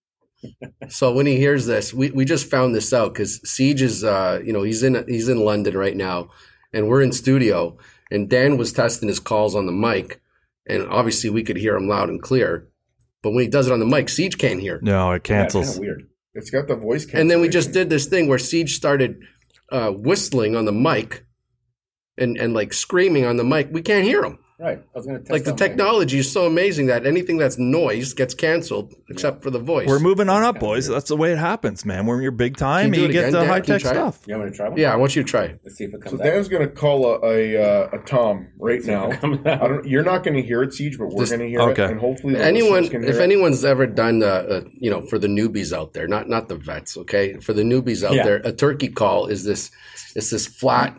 So when he hears this, we just found this out because Siege is he's in London right now, and we're in studio, and Dan was testing his calls on the mic, and obviously we could hear him loud and clear, but when he does it on the mic, Siege can't hear. No, it Yeah, it's cancels. kind of weird. It's got the voice cancellation. And then we just did this thing where Siege started whistling on the mic, and like screaming on the mic. We can't hear him. Right. I was going to test Like the on my- technology is so amazing that anything that's noise gets canceled except for the voice. We're moving on up, boys. That's the way it happens, man. When you're big time, Can you do you it get again, the Dan? high Can you tech try it? stuff. You want me to try one? Yeah, I want you to try it. Let's see if it So comes Dan's out. going to call a Tom right now. comes out. I don't. You're not going to hear it, Siege, but we're Just- going to hear okay. it, and hopefully the Anyone, listeners can hear if it. anyone's ever done, for the newbies out there, not the vets, okay, for the newbies out Yeah. there, a turkey call is this flat,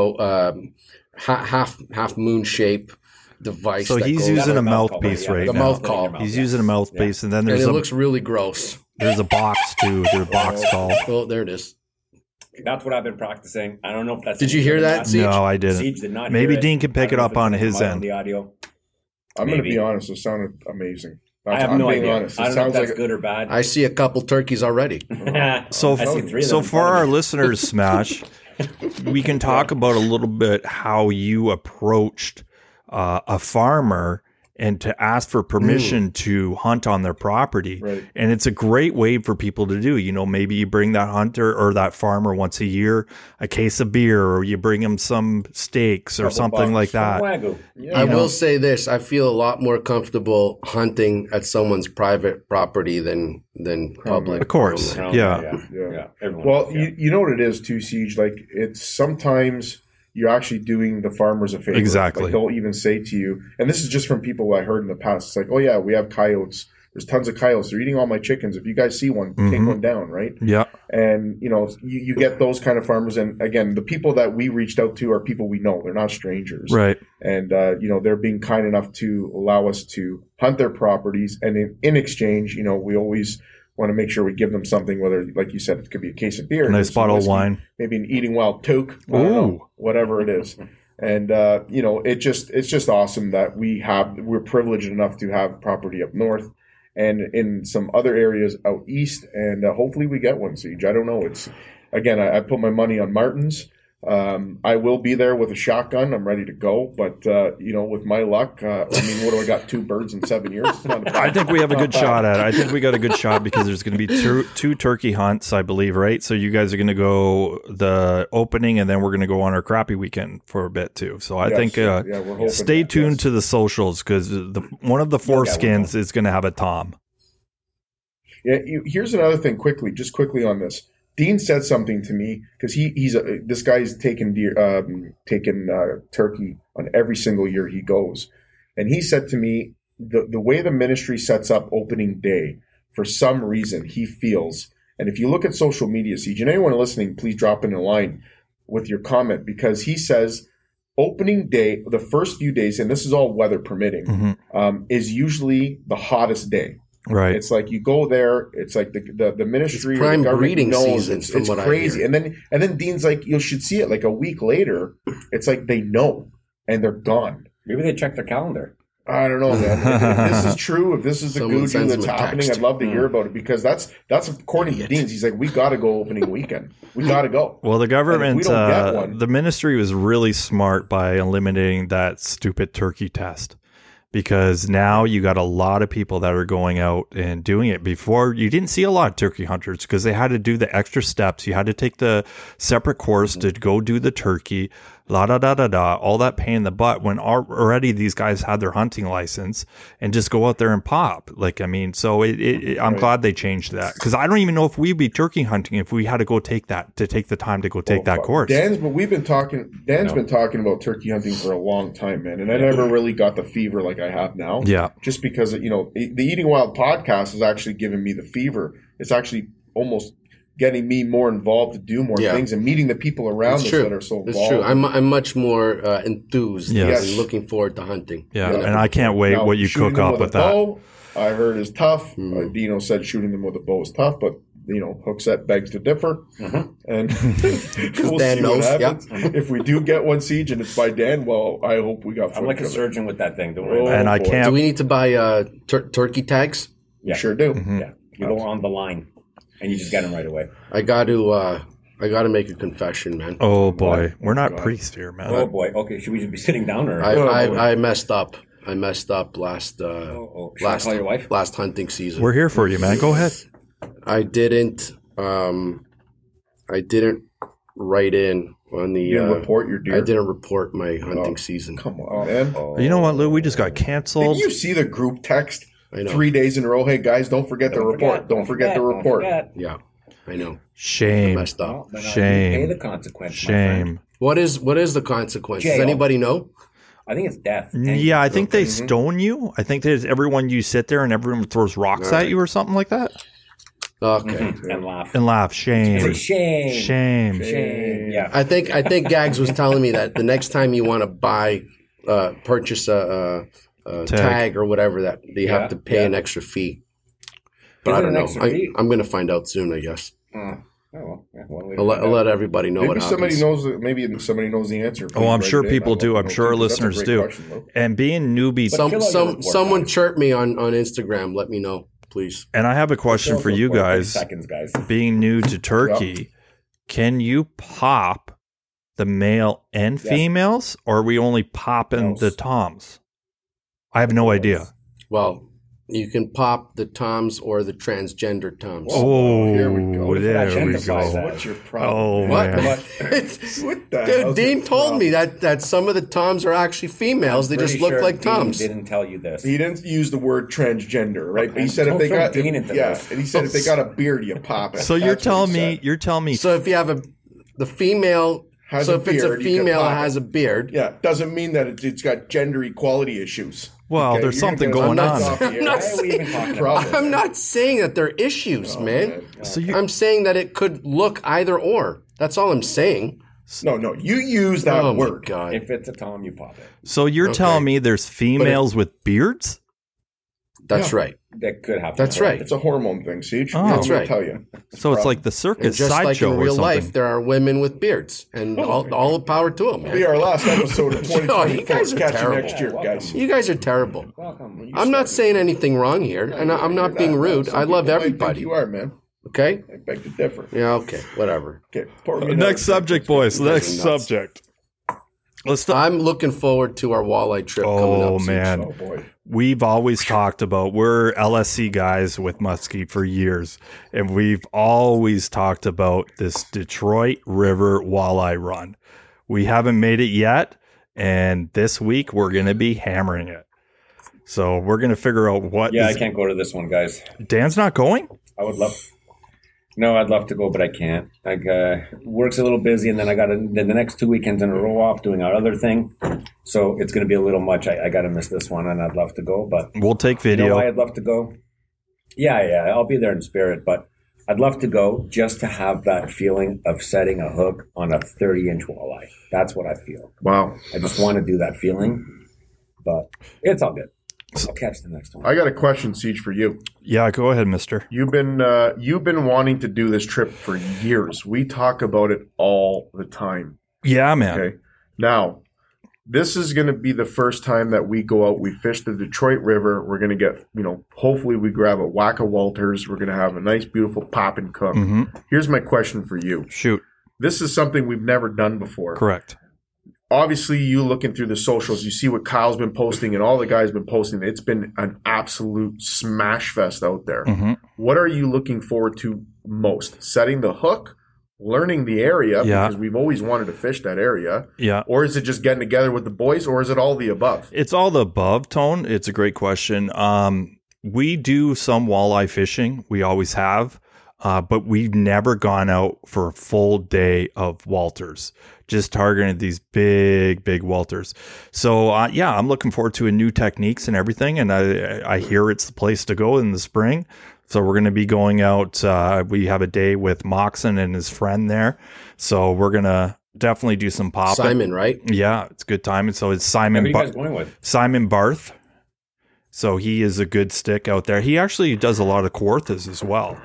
half moon shape device. So that he's goes- using That's a a mouth call, mouthpiece yeah. right The now. mouth call. He's using a mouthpiece, and then and there's it a looks really gross. box too. There's a box call. Oh, there it is. That's what I've been practicing. I don't know if that's. Did you hear that, Siege? No, I didn't. Siege did not. Maybe hear it. Dean can pick I don't it know up if on it's his on end. The audio. I'm going to be Maybe. honest. It sounded amazing. I have I'm no being idea. honest. It I don't know if sounds that's like good or bad. I see a couple turkeys already. So, I see 3 of so them in for front of our me. listeners, Smash, we can talk about a little bit how you approached a farmer and to ask for permission to hunt on their property. Right. And it's a great way for people to do. You know, maybe you bring that hunter or that farmer once a year a case of beer, or you bring them some steaks or something like that. I will say this: I feel a lot more comfortable hunting at someone's private property than public. Of course, yeah. Well, you know what it is too, Siege. Like, it's sometimes you're actually doing the farmers a favor. Exactly. Like, they'll even say to you, and this is just from people I heard in the past. It's like, oh yeah, we have coyotes. There's tons of coyotes. They're eating all my chickens. If you guys see one, take one down, right? Yeah. And, you know, you get those kind of farmers. And again, the people that we reached out to are people we know. They're not strangers. Right. And, you know, they're being kind enough to allow us to hunt their properties. And in exchange, you know, we always want to make sure we give them something, whether, like you said, it could be a case of beer. A nice bottle of wine. Maybe an eating wild toque. I don't know, whatever it is. And, you know, it's just awesome that we're privileged enough to have property up north and in some other areas out east. And hopefully we get one, Siege. I don't know. It's, again, I put my money on Martin's. I will be there with a shotgun. I'm ready to go. But, you know, with my luck, I mean, what do I got? 2 birds in 7 years? It's not I think we have a good shot at it. I think we got a good shot because there's going to be two turkey hunts, I believe, right? So you guys are going to go the opening, and then we're going to go on our crappie weekend for a bit too. So I think stay tuned to the socials, because one of the foreskins is going to have a tom. Yeah, here's another thing quickly on this. Dean said something to me, because this guy's taken turkey on every single year he goes, and he said to me, the way the ministry sets up opening day, for some reason he feels, and if you look at social media, Siege, and anyone listening, please drop in a line with your comment, because he says opening day, the first few days, and this is all weather permitting, is usually the hottest day. Right. It's like you go there. It's like the ministry, it's prime the breeding season. It's crazy. And then Dean's like, you should see it like a week later. It's like they know and they're gone. Maybe they check their calendar. I don't know, man. If this is true, if this is the Guju that's happening, I'd love to hear about it, because that's according to Dean's. He's like, we got to go opening weekend. We got to go. Well, the government, the ministry was really smart by eliminating that stupid turkey test. Because now you got a lot of people that are going out and doing it. Before, you didn't see a lot of turkey hunters because they had to do the extra steps. You had to take the separate course to go do the turkey, all that pain in the butt, when already these guys had their hunting license and just go out there and pop. Like, I mean, so I'm glad they changed that, because I don't even know if we'd be turkey hunting if we had to go take the time to go take that course. Dan's been talking about turkey hunting for a long time, man, and I never really got the fever like I have now. Yeah, just because, you know, the Eating Wild podcast has actually given me the fever. It's actually almost getting me more involved to do more things and meeting the people around us that are so involved. It's true. I'm much more enthused and looking forward to hunting. Yeah, and I can't wait what you cook up with that. Bow, I heard is tough. Dino said shooting them with a bow is tough, but, you know, Hookset begs to differ. And we'll see what happens. If we do get one, Siege, and it's by Dan, well, I hope we got footage. I'm like a surgeon with that thing. Don't worry. And I can't. Do we need to buy turkey tags? Yeah. We sure do. Yeah, you go on the line. And you just get them right away. I got to make a confession, man. Oh boy, we're not priests here, man. Oh boy. Okay, should we just be sitting down, or I messed up. I messed up last call your wife? last hunting season. We're here for you, man. Go ahead. I didn't write in on the. You didn't report your deer. I didn't report my hunting season. Come on, man. You know what, Lou? We just got canceled. Did you see the group text? 3 days in a row. Hey guys, don't forget the report. Don't forget the report. Yeah, I know. Shame. I messed up. Shame. Pay the consequence. Shame. What is the consequence? Jail. Does anybody know? I think it's death. Yeah, I think they stone you. I think there's everyone you sit there and everyone throws rocks at you or something like that. Okay. And laugh. Shame. Shame. Yeah. I think Gags was telling me that the next time you want to purchase a tag or whatever, that you have to pay an extra fee. But I don't know. I'm going to find out soon, I guess. I'll let everybody know. Maybe somebody knows. Maybe somebody knows the answer. Oh, I'm sure people do. I'm sure our listeners do. And being newbies, someone chirp me on Instagram. Let me know, please. And I have a question for you guys. Guys. Being new to turkey, can you pop the male and females, or are we only popping the toms? I have no idea. Well, you can pop the Toms or the transgender Toms. Oh, here we go. There we go. What's your problem? Oh, What? man. What the Dude, hell's Dean your told problem? me that some of the Toms are actually females. They just Pretty look sure like Dean Toms. didn't tell you this. He didn't use the word transgender, right? But he said if Don't they throw got Dean into this. and he said if they got a beard, you pop it. So That's what he said. So if you have the female, Has so a if it's a beard, you can female pop that it. has a beard, Yeah, doesn't mean that it's got gender equality issues. Well, Okay, there's you're gonna something get us going knocked on. off the I'm air. not Why are we even talking about Problem. I'm not saying that they're issues, man. So you, I'm saying that it could look either or. That's all I'm saying. No, you use that Oh my word. god. If it's a Tom, you pop it. so you're telling me there's females with beards? That's right. That could happen. That's right. It's a hormone thing, Siege. Oh. Let That's me right. tell you. So it's like the And circus just like sideshow in or real something. life, there are women with beards, and all the power to them, It'll be man. our last episode of 2024. you guys are Catch terrible. you next year, guys. You guys are terrible. Welcome. I'm not saying anything wrong here, and I'm not being rude. I love everybody. You are, man. Okay? I beg to differ. Yeah. Okay. Whatever. Okay, pour me another Next subject, boys. You guys Next are nuts. subject. Let's start. I'm looking forward to our walleye trip coming up. Oh, soon. man. Oh boy. We've always talked about, we're LSC guys with Muskie for years, and we've always talked about this Detroit River walleye run. We haven't made it yet, and this week we're going to be hammering it. So we're going to figure out what. Yeah, I can't go to this one, guys. Dan's not going? I would love. No, I'd love to go, but I can't. Like, work's a little busy, and then I got the next 2 weekends in a row off doing our other thing. So it's going to be a little much. I got to miss this one, and I'd love to go, but We'll take you know video. why I'd love to go? Yeah, I'll be there in spirit, but I'd love to go just to have that feeling of setting a hook on a 30-inch walleye. That's what I feel. Wow. I just want to do that feeling, but it's all good. I'll catch the next one. I got a question, Siege, for you. Yeah, go ahead, mister. You've been wanting to do this trip for years. We talk about it all the time. Yeah, man. Okay. Now, this is going to be the first time that we go out. We fish the Detroit River. We're going to get, hopefully we grab a whack of Walters. We're going to have a nice, beautiful pop and cook. Mm-hmm. Here's my question for you. Shoot. This is something we've never done before. Correct. Obviously, you looking through the socials, you see what Kyle's been posting and all the guys been posting. It's been an absolute smash fest out there. Mm-hmm. What are you looking forward to most? Setting the hook, learning the area, Yeah. because we've always wanted to fish that area. Yeah. Or is it just getting together with the boys, or is it all the above? It's all the above, Tone. It's a great question. We do some walleye fishing. We always have. But we've never gone out for a full day of Walters, just targeting these big Walters. So, I'm looking forward to new techniques and everything. And I hear it's the place to go in the spring. So we're going to be going out. We have a day with Moxon and his friend there. So we're going to definitely do some popping. Simon, right? Yeah, it's good time. And so it's Simon. Who are you guys going with? Simon Barth. So he is a good stick out there. He actually does a lot of Kawarthas as well.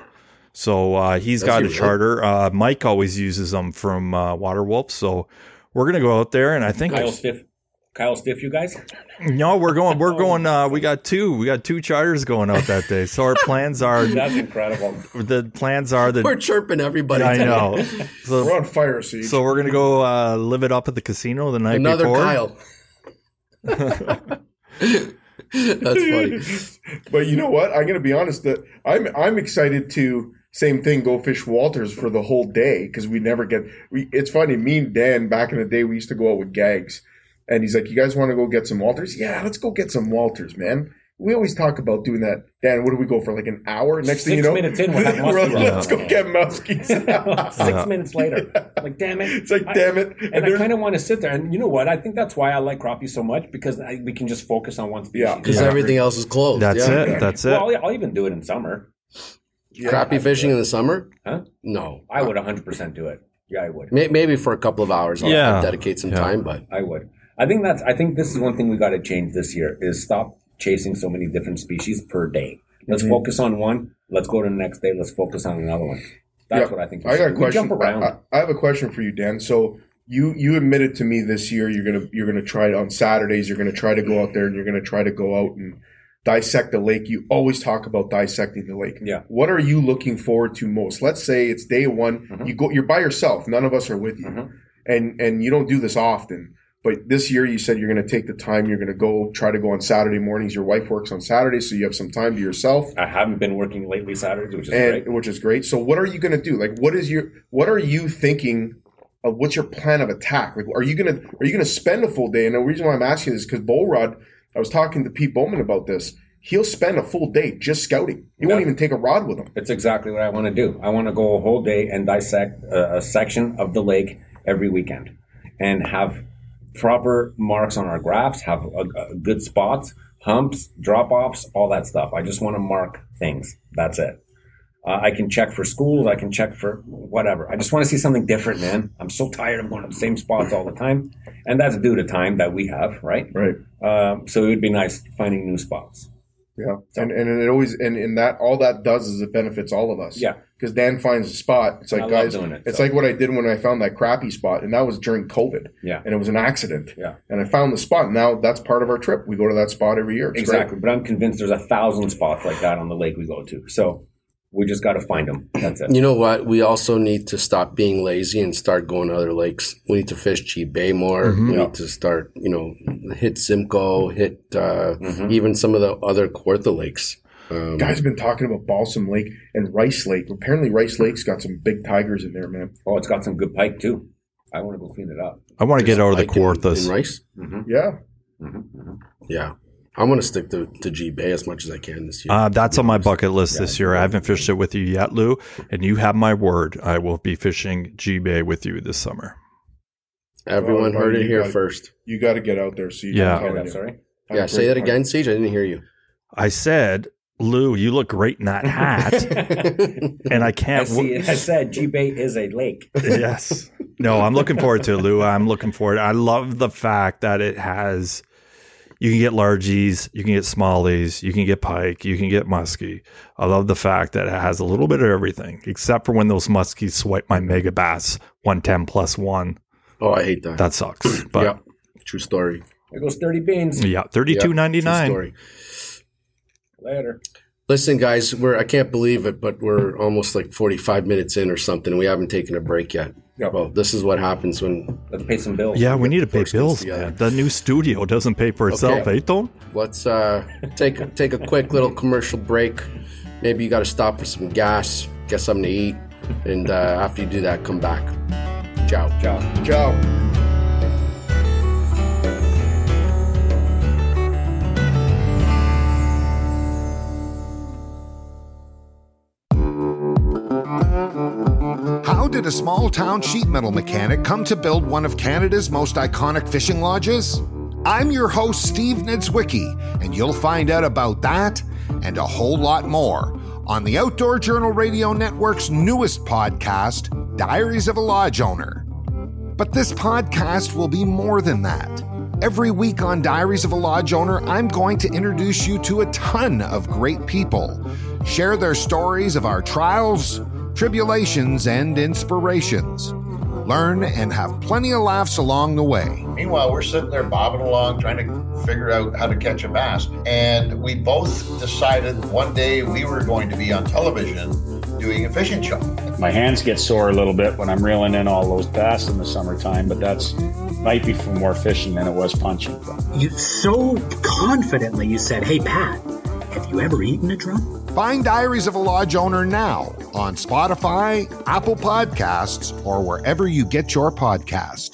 So he's got a charter. Mike always uses them from Waterwolf. So we're gonna go out there, and I think Kyle Stiff, you guys? No, we're going. We got two charters going out that day. So our plans are. That's incredible. The plans are that we're chirping everybody. I know. So, we're on fire, Siege. So we're gonna go live it up at the casino the night Another before. Kyle. That's funny. But you know what? I'm going to be honest. That I'm excited to same thing. Go fish Walters for the whole day because we never get. It's funny. Me and Dan back in the day we used to go out with Gags, and he's like, "You guys want to go get some Walters? Yeah, let's go get some Walters, man." We always talk about doing that. Dan, what do we go for? Like an hour? Next thing you know, 6 minutes in, we'll have muskies. let's go get muskies. 6 minutes later, like damn it! It's like damn it! And I kind of want to sit there. And you know what? I think that's why I like crappie so much because we can just focus on one species. Yeah, because everything else is closed. That's it. That's it. Well, I'll even do it in summer. Crappie fishing in the summer? Huh? No, I would 100% do it. Yeah, I would. Maybe for a couple of hours. I'll dedicate some time, but I would. I think this is one thing we got to change this year is stop chasing so many different species per day. Let's focus on one. Let's go to the next day. Let's focus on another one. That's what I think. I got a question. Jump around. I have a question for you, Dan. So you admitted to me this year you're gonna try on Saturdays. You're gonna try to go out there and you're gonna try to go out and dissect the lake. You always talk about dissecting the lake. Yeah. What are you looking forward to most? Let's say it's day one. You're by yourself. None of us are with you, and you don't do this often. But this year you said you're going to take the time. You're going to try to go on Saturday mornings. Your wife works on Saturdays, so you have some time to yourself. I haven't been working lately Saturdays, which is great. So what are you going to do? Like, what are you thinking of? What's your plan of attack? Like, are you going to spend a full day? And the reason why I'm asking is because Bull Rod, I was talking to Pete Bowman about this. He'll spend a full day just scouting. He won't even take a rod with him. It's exactly what I want to do. I want to go a whole day and dissect a section of the lake every weekend and have proper marks on our graphs, have good spots, humps, drop-offs, all that stuff. I just want to mark things. That's it. I can check for schools. I can check for whatever. I just want to see something different, man. I'm so tired of going to the same spots all the time. And that's due to time that we have, right? Right. So it would be nice finding new spots. Yeah, and it always and that all that does is it benefits all of us. Yeah, because Dan finds a spot. It's like, guys, it's like what I did when I found that crappie spot, and that was during COVID. Yeah, and it was an accident. Yeah, and I found the spot. Now that's part of our trip. We go to that spot every year. Exactly, but I'm convinced there's 1,000 spots like that on the lake we go to. So we just got to find them. That's it. You know what? We also need to stop being lazy and start going to other lakes. We need to fish G Bay more. Mm-hmm. We need to start, hit Simcoe, hit even some of the other Kawartha lakes. Guys have been talking about Balsam Lake and Rice Lake. Apparently Rice Lake's got some big tigers in there, man. Oh, it's got some good pike too. I want to go clean it up. I want to get out of the Kawarthas. In Rice? Mm-hmm. Yeah. Mm-hmm. Yeah. I want to stick to G Bay as much as I can this year. That's on my bucket list this year. I haven't fished it with you yet, Lou, and you have my word. I will be fishing G Bay with you this summer. Everyone heard it here first. You got to get out there. So Sorry. Yeah, say that again, Siege. I didn't hear you. I said, Lou, you look great in that hat. And I can't. I said G Bay is a lake. Yes. No, I'm looking forward to it, Lou. I'm looking forward. I love the fact that it has. You can get largies, you can get smallies, you can get pike, you can get muskie. I love the fact that it has a little bit of everything, except for when those muskies swipe my mega bass 110+1. Oh, I hate that. That sucks. But yeah, true story. There goes 30 beans. Yeah, $32.99. True story. Later. Listen, guys, I can't believe it, but we're almost like 45 minutes in or something. And we haven't taken a break yet. Yeah. Well, this is what happens when... Let's pay some bills. Yeah, we need to pay bills, man. The new studio doesn't pay for itself, eh, Tom? Let's take a quick little commercial break. Maybe you got to stop for some gas, get something to eat. And after you do that, come back. Ciao. Ciao. Ciao. How did a small-town sheet metal mechanic come to build one of Canada's most iconic fishing lodges? I'm your host, Steve Niedzwicki, and you'll find out about that and a whole lot more on the Outdoor Journal Radio Network's newest podcast, Diaries of a Lodge Owner. But this podcast will be more than that. Every week on Diaries of a Lodge Owner, I'm going to introduce you to a ton of great people, share their stories of our trials, tribulations, and inspirations. Learn and have plenty of laughs along the way. Meanwhile, we're sitting there bobbing along, trying to figure out how to catch a bass. And we both decided one day we were going to be on television doing a fishing show. My hands get sore a little bit when I'm reeling in all those bass in the summertime, but that's might be for more fishing than it was punching. You so confidently you said, "Hey, Pat, have you ever eaten a drum?" Find Diaries of a Lodge Owner now on Spotify, Apple Podcasts, or wherever you get your podcast.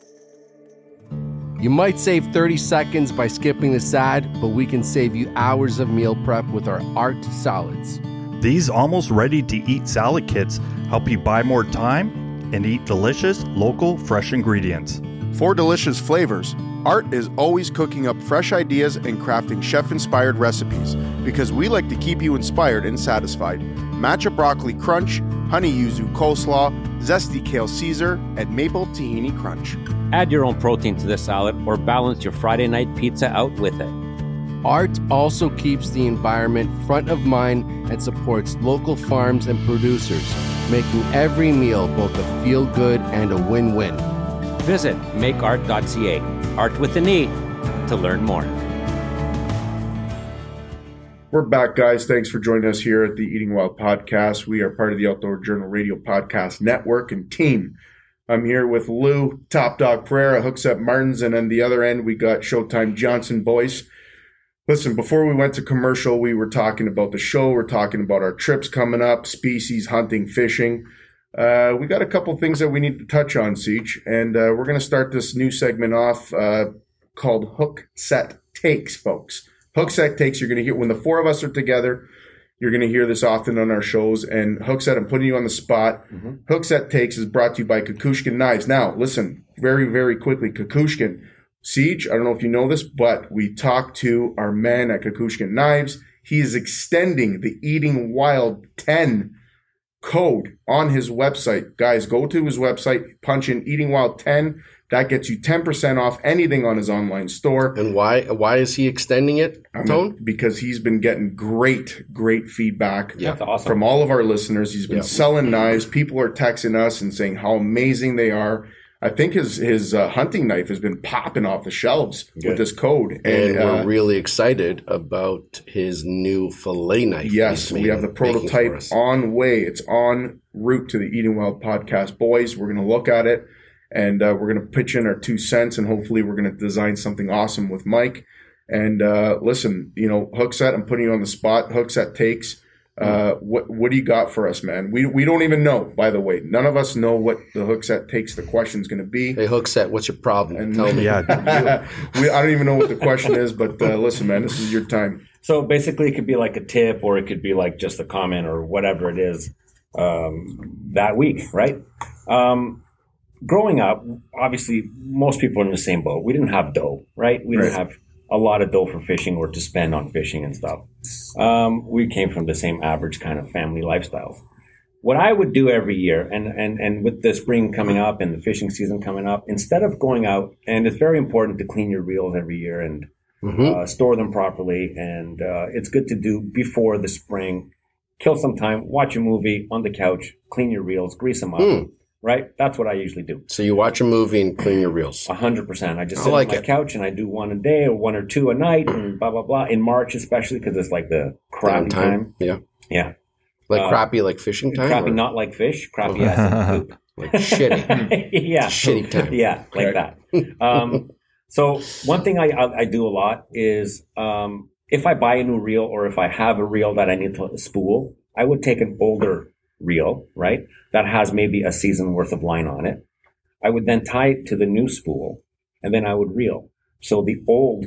You might save 30 seconds by skipping this ad, but we can save you hours of meal prep with our Art Salads. These almost ready-to-eat salad kits help you buy more time and eat delicious, local, fresh ingredients. 4 delicious flavors. Art is always cooking up fresh ideas and crafting chef-inspired recipes because we like to keep you inspired and satisfied. Matcha broccoli crunch, honey yuzu coleslaw, zesty kale Caesar, and maple tahini crunch. Add your own protein to this salad or balance your Friday night pizza out with it. Art also keeps the environment front of mind and supports local farms and producers, making every meal both a feel-good and a win-win. Visit makeart.ca, art with an E, to learn more. We're back, guys. Thanks for joining us here at the Eating Wild Podcast. We are part of the Outdoor Journal Radio Podcast Network and team. I'm here with Lou, Top Dog Pereira, Hookset Martins, and on the other end, we got Showtime Johnson boys. Listen, before we went to commercial, we were talking about the show. We're talking about our trips coming up, species, hunting, fishing. We got a couple things that we need to touch on, Siege, and we're going to start this new segment off called Hookset Takes, folks. Hookset Takes, you're going to hear when the four of us are together. You're going to hear this often on our shows. And Hookset, I'm putting you on the spot. Mm-hmm. Hookset Takes is brought to you by Kukushkin Knives. Now, listen, very, very quickly, Kukushkin. Siege, I don't know if you know this, but we talked to our man at Kukushkin Knives. He is extending the Eating Wild 10 code on his website. Guys, go to his website, punch in Eating Wild 10. That gets you 10% off anything on his online store. And why is he extending it, Tone? Because he's been getting great feedback That's awesome. from all of our listeners. He's been selling knives. People are texting us and saying how amazing they are. I think his hunting knife has been popping off the shelves with this code. And we're really excited about his new fillet knife. Yes, we have the prototype on way. It's en route to the Eating Wild podcast. Boys, we're going to look at it. And we're going to pitch in our 2 cents, and hopefully we're going to design something awesome with Mike. And listen, Hookset, I'm putting you on the spot. Hookset Takes. What do you got for us, man? We don't even know, by the way. None of us know what the Hookset Takes the question is going to be. Hey, Hookset, what's your problem? And tell me. I don't even know what the question is, but listen, man, this is your time. So basically it could be like a tip, or it could be like just a comment or whatever it is that week, right? Growing up, obviously, most people are in the same boat. We didn't have dough, right? We didn't have a lot of dough for fishing or to spend on fishing and stuff. We came from the same average kind of family lifestyles. What I would do every year, and with the spring coming up and the fishing season coming up, instead of going out, and it's very important to clean your reels every year and store them properly, and it's good to do before the spring. Kill some time, watch a movie on the couch, clean your reels, grease them up. Right? That's what I usually do. So you watch a movie and clean your reels. 100%. I just sit on my couch and I do one a day or 1 or 2 a night and blah, blah, blah. In March especially, because it's like the crappy time. Yeah. Yeah. Like crappy like fishing time? Crappy not like fish. Crappy as in poop. Like shitty. Yeah. Shitty time. Yeah, like that. So one thing I do a lot is if I buy a new reel or if I have a reel that I need to spool, I would take an older reel, right, that has maybe a season worth of line on it. I would then tie it to the new spool, and then I would reel. So the old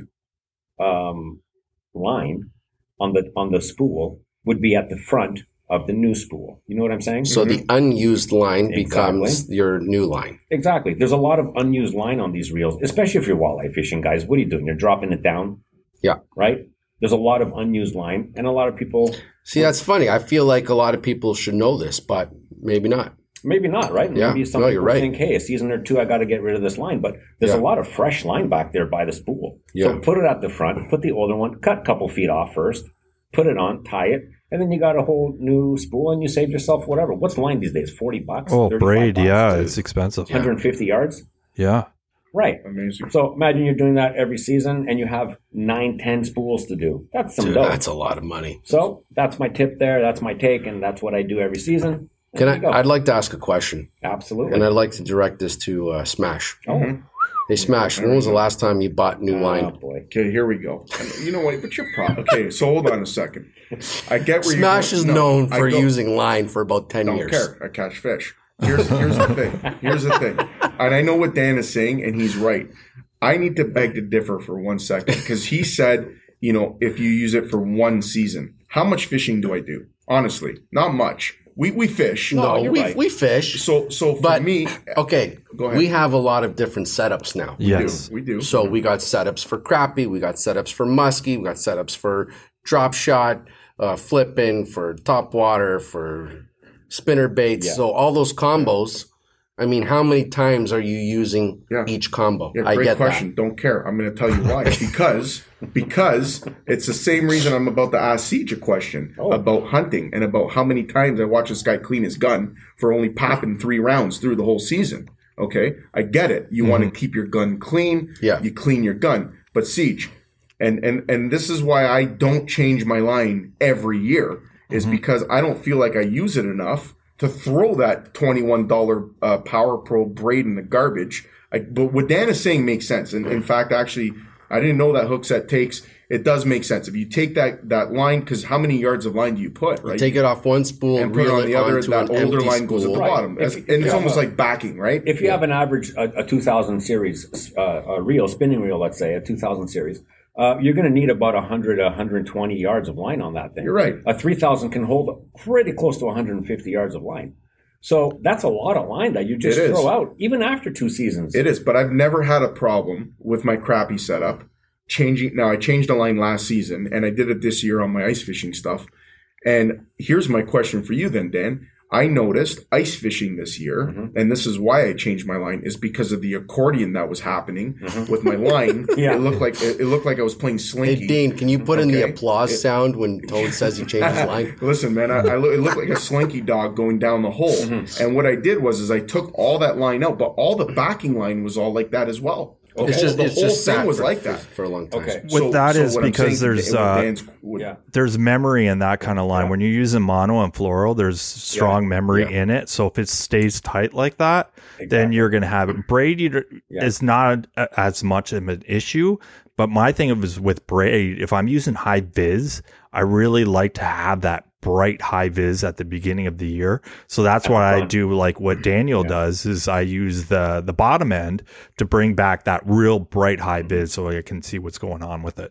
line on the spool would be at the front of the new spool. You know what I'm saying? So the unused line becomes your new line. Exactly. There's a lot of unused line on these reels, especially if you're walleye fishing, guys. What are you doing? You're dropping it down. Yeah. Right? There's a lot of unused line, and a lot of people... See, that's funny. I feel like a lot of people should know this, but maybe not. Maybe not, right? Yeah. Maybe some people think, hey, a season or 2, I got to get rid of this line. But there's a lot of fresh line back there by the spool. Yeah. So put it at the front, put the older one, cut a couple feet off first, put it on, tie it, and then you got a whole new spool, and you saved yourself whatever. What's line these days? $40? Oh, braid, $35? yeah, it's expensive. 150 yards? Yeah. Right. Amazing. So imagine you're doing that every season and you have 9-10 spools to do. That's some dough. That's a lot of money. So that's my tip there. That's my take, and that's what I do every season. I'd like to ask a question. Absolutely. And I'd like to direct this to Smash. Oh. Hey, Smash, when was the last time you bought new line? Oh, boy. Okay, here we go. You know what? What's your problem? Okay, so hold on a second. I get where Smash is known for using line for about 10 years. Don't care. I catch fish. Here's the thing. Here's the thing. And I know what Dan is saying, and he's right. I need to beg to differ for 1 second, because he said, if you use it for 1 season, how much fishing do I do? Honestly, not much. We fish. No, we fish. So for me, okay, go ahead. We have a lot of different setups now. Yes, we do. So we got setups for crappie, we got setups for muskie, we got setups for drop shot, flipping, for top water, for spinner baits. Yeah. So all those combos. I mean, how many times are you using each combo? Yeah, great question. That. Don't care. I'm going to tell you why. because it's the same reason I'm about to ask Siege a question about hunting and about how many times I watch this guy clean his gun for only popping 3 rounds through the whole season. Okay? I get it. You want to keep your gun clean. Yeah. You clean your gun. But Siege, and this is why I don't change my line every year, is because I don't feel like I use it enough to throw that $21 Power Pro braid in the garbage. But what Dan is saying makes sense. And in fact, actually, I didn't know that Hookset takes. It does make sense. If you take that line, because how many yards of line do you put, right? You take it off one spool and put it on the other, that older line goes at the bottom. And it's almost like backing, right? If you have an average, a 2000 series reel, spinning reel, let's say, a 2000 series, you're going to need about 100, 120 yards of line on that thing. You're right. A 3000 can hold pretty close to 150 yards of line. So that's a lot of line that you just throw out, even after 2 seasons. It is, but I've never had a problem with my crappie setup. Now, I changed the line last season, and I did it this year on my ice fishing stuff. And here's my question for you then, Dan. I noticed ice fishing this year, and this is why I changed my line, is because of the accordion that was happening with my line. It looked like I was playing Slinky. Hey, Dean, can you put in the applause sound when Toad says he changed his line? Listen, man, it looked like a Slinky dog going down the hole. And what I did was I took all that line out, but all the backing line was all like that as well. The whole thing was like that for a long time. Okay. Because there's memory in that kind of line. When you're using mono and floral, there's strong memory in it. So if it stays tight like that, then you're going to have it. Braid is not as much of an issue. But my thing was with braid, if I'm using high vis, I really like to have that bright high vis at the beginning of the year. So that's why I do like what Daniel does is I use the bottom end to bring back that real bright high vis so I can see what's going on with it.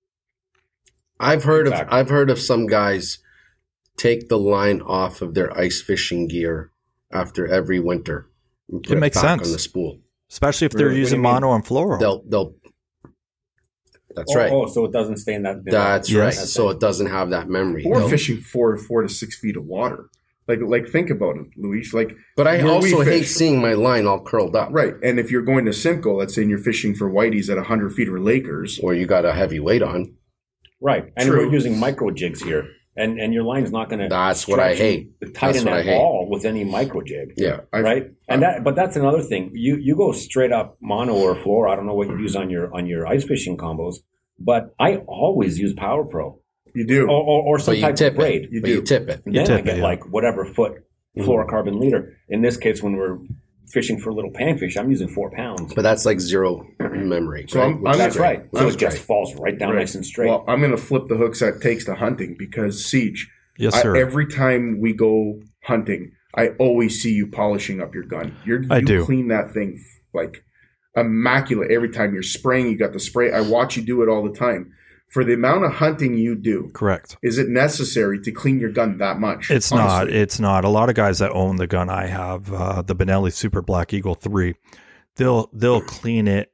I've heard of some guys take the line off of their ice fishing gear after every winter. It makes sense on the spool, especially if they're using mono and floral. They'll That's right. Oh, so it doesn't stay in that. That's right. So it doesn't have that memory. We're fishing 4 to 6 feet of water. Like think about it, Luis. But I also hate seeing my line all curled up. Right. And if you're going to Simcoe, let's say and you're fishing for whiteys at 100 feet or Lakers, or you got a heavy weight on. Right. And we're using micro jigs here. And your line's not going to. That's what I hate. Tighten that ball with any micro jig. Yeah. Right. But that's another thing. You go straight up mono or floor. I don't know what you use on your ice fishing combos, but I always use Power Pro. You do, or some type of braid. You tip it. Then I get like whatever foot fluorocarbon leader. In this case, when we're fishing for little panfish, I'm using 4 pounds. But that's like zero memory. So right? That's right. So it just falls right down nice and straight. Well, I'm going to flip the hooks that takes to hunting because Siege. Yes, sir. Every time we go hunting, I always see you polishing up your gun. You clean that thing like immaculate every time you're spraying. You got the spray. I watch you do it all the time. For the amount of hunting you do, correct? Is it necessary to clean your gun that much? It's honestly? Not. It's not. A lot of guys that own the gun I have, the Benelli Super Black Eagle 3, they'll clean it.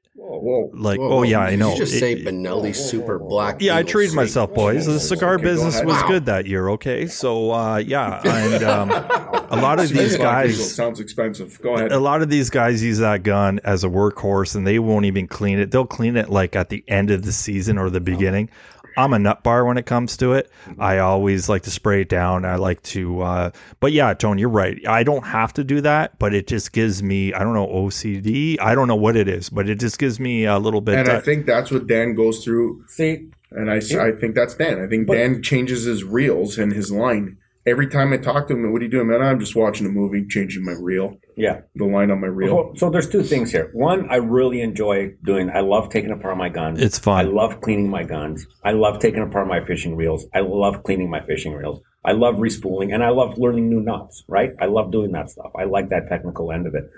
I know. You just say Benelli Super Black. Yeah, I treated myself, boys. The cigar business was good that year. Okay, so and a lot of these guys sounds expensive. Go ahead. A lot of these guys use that gun as a workhorse, and they won't even clean it. They'll clean it like at the end of the season or the beginning. I'm a nut bar when it comes to it. I always like to spray it down. I like to, but yeah, Tony, you're right. I don't have to do that, but it just gives me, I don't know, OCD. I don't know what it is, but it just gives me a little bit. And I think that's what Dan goes through. See, and I think that's Dan. I think Dan changes his reels and his line. Every time I talk to him, what are you doing, man? I'm just watching a movie, changing my reel. Yeah. The line on my reel. So there's 2 things here. One, I really enjoy doing. I love taking apart my guns. It's fun. I love cleaning my guns. I love taking apart my fishing reels. I love cleaning my fishing reels. I love respooling, and I love learning new knots, right? I love doing that stuff. I like that technical end of it.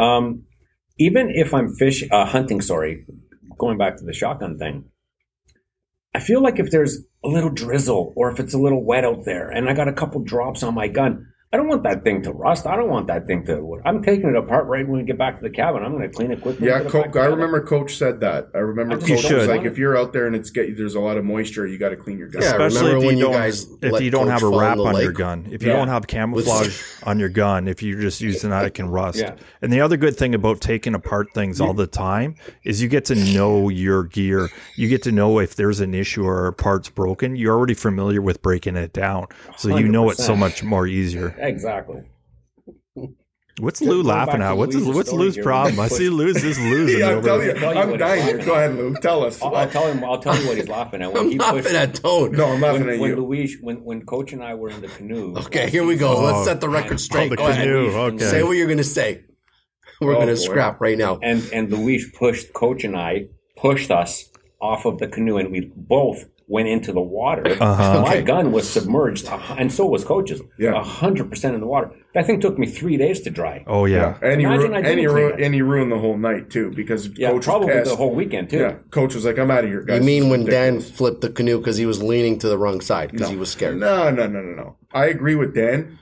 Even if I'm hunting, going back to the shotgun thing, I feel like if there's a little drizzle or if it's a little wet out there and I got a couple drops on my gun, I don't want that thing to rust. I don't want that thing to. I'm taking it apart right when we get back to the cabin. I'm going to clean it quickly. Yeah, I remember Coach said that. I remember Coach was like, if you're out there and there's a lot of moisture, you got to clean your gun. Yeah, especially if you don't have a wrap on your gun. If you don't have camouflage on your gun, if you're just using that, it can rust. Yeah. And the other good thing about taking apart things all the time is you get to know your gear. You get to know if there's an issue or a part's broken. You're already familiar with breaking it down, so 100%. You know it so much more easier. Exactly. What's Lou laughing at? What's Lou's problem? I see Lou's just losing. Yeah, I'm dying here. Go ahead, Lou. Tell us. I'll tell you what he's laughing at. When I'm laughing at Tone. No, I'm laughing at you. When Coach and I were in the canoe. Okay, here we go. Let's set the record straight. The Go canoe. ahead. Okay. Say what you're going to say. We're going to scrap right now. And Luis pushed Coach and I us off of the canoe, and we both went into the water. My gun was submerged, and so was Coach's. 100% in the water. That thing took me 3 days to dry. Oh yeah, and he ruined the whole night too, because Coach probably was the whole weekend too. Yeah, Coach was like, "I'm out of here, guys." You mean when Dan flipped the canoe because he was leaning to the wrong side because he was scared? No. I agree with Dan.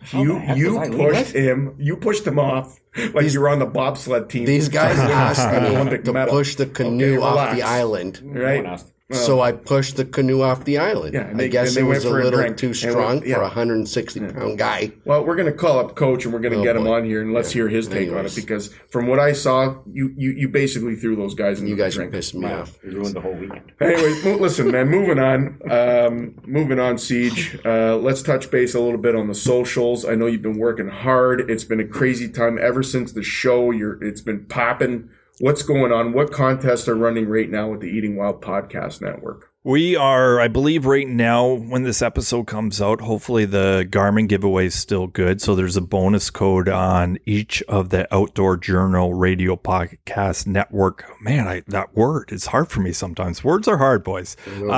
You pushed him off like you were on the bobsled team. These guys asked me to push the canoe off the island, right? So I pushed the canoe off the island. Yeah, I guess it was a little too strong for a 160-pound guy. Well, we're going to call up Coach and we're going to get him on here and let's hear his take on it, because from what I saw, you basically threw those guys in the drink. You guys are pissing me off. You ruined the whole weekend. Anyway, listen, man, moving on, Siege. Let's touch base a little bit on the socials. I know you've been working hard. It's been a crazy time ever since the show. It's been popping. What's going on? What contests are running right now with the Eating Wild Podcast Network? We are, I believe right now, when this episode comes out, hopefully the Garmin giveaway is still good. So there's a bonus code on each of the Outdoor Journal Radio Podcast Network. Man, that word, it's hard for me sometimes. Words are hard, boys.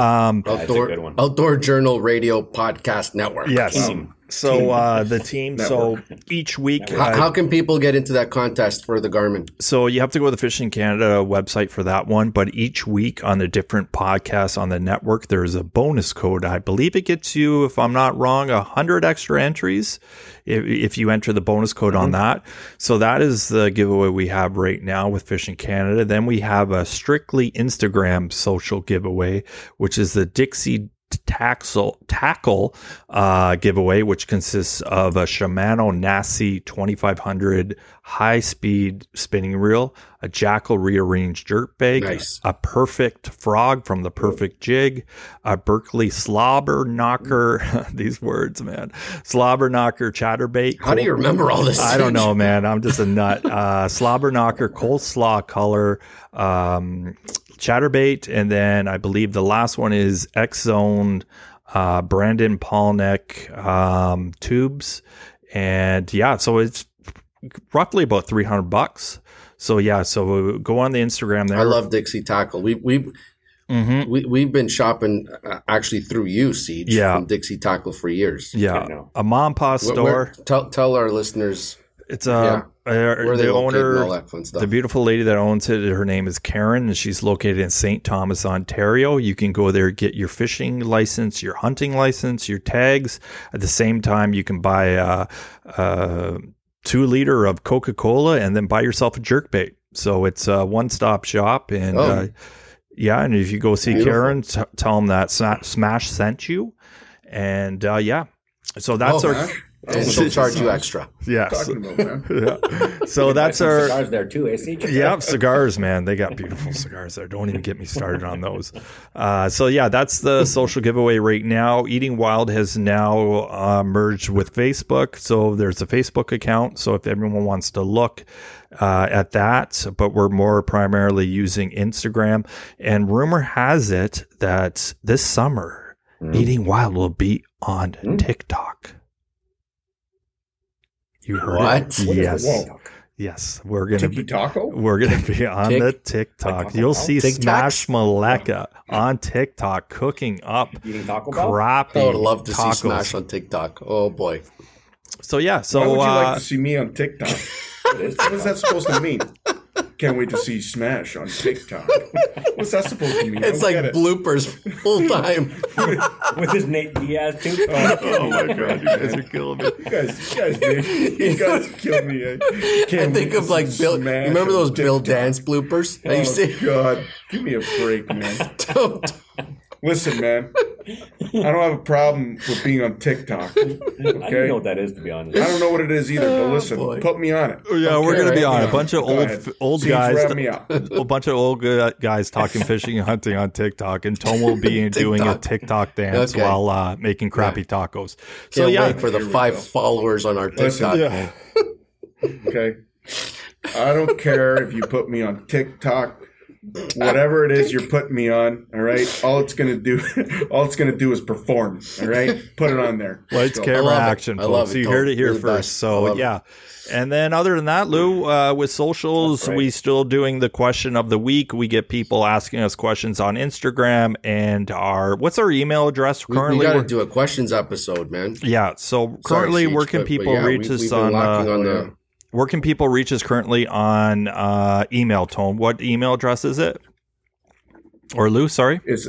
Outdoor Journal Radio Podcast Network. Yes. So the team, so each week. How can people get into that contest for the Garmin? So you have to go to the Fishing Canada website for that one. But each week on the different podcasts on the network, there's a bonus code. I believe it gets you, if I'm not wrong, 100 extra entries if you enter the bonus code on that. So that is the giveaway we have right now with Fishing Canada. Then we have a strictly Instagram social giveaway, which is the Dixie Tackle giveaway, which consists of a Shimano Nassi 2500 high-speed spinning reel, a Jackal rearranged jerkbait, a Perfect frog from the Perfect Jig, a Berkley Slobber Knocker. These words, man. Slobber Knocker chatterbait. How do you remember all this? I don't know, man. I'm just a nut. Slobber Knocker coleslaw color. Chatterbait, and then I believe the last one is X-Zone Brandon Palnick tubes, and so it's roughly about $300. So go on the Instagram there. I love Dixie Tackle. We've been shopping actually through you, Siege, from Dixie Tackle for years. Yeah, a mom pa store. Tell our listeners. It's the owner, all that fun stuff. The beautiful lady that owns it, her name is Karen, and she's located in St. Thomas, Ontario. You can go there, get your fishing license, your hunting license, your tags. At the same time, you can buy a 2-liter of Coca-Cola and then buy yourself a jerkbait. So it's a one-stop shop. And and if you go see Karen, tell them that Smash sent you. And so that's our... And she'll charge you extra. Yes. About, So that's our cigars there too, eh? Yeah, cigars, man. They got beautiful cigars there. Don't even get me started on those. That's the social giveaway right now. Eating Wild has now merged with Facebook. So there's a Facebook account. So if everyone wants to look at that, but we're more primarily using Instagram. And rumor has it that this summer, Eating Wild will be on TikTok. You heard what? Yes. Yes. We're going to be on the TikTok. You'll see Smash Maleka on TikTok cooking up crappie. I would love to see Smash on TikTok. Oh boy. So why would you like to see me on TikTok? What is that supposed to mean? Can't wait to see Smash on TikTok. What's that supposed to mean? It's like bloopers full time. With his Nate Diaz too. Oh my god, you guys are killing me. You guys killed me. I think of like Bill. Remember those Bill Dance bloopers? Oh god, give me a break, man. Listen, man, I don't have a problem with being on TikTok. Okay? I don't know what that is, to be honest. I don't know what it is either, but listen, put me on it. Yeah, we're going to be on a bunch of old guys. A bunch of old guys talking fishing and hunting on TikTok, and Tom will be doing a TikTok dance while making crappy tacos. So wait for the 5 followers on our TikTok. Okay. I don't care if you put me on TikTok, whatever it is you're putting me on. All right. All it's gonna do is perform. All right. Put it on there. Lights, camera, action, folks. So you heard it here first. So yeah. And then other than that, Lou, with socials, we still doing the question of the week. We get people asking us questions on Instagram and what's our email address currently? We got to do a questions episode, man. Yeah. So currently, where can people reach us on where can people reach us currently on email, Tone? What email address is it? Or Lou, sorry? It's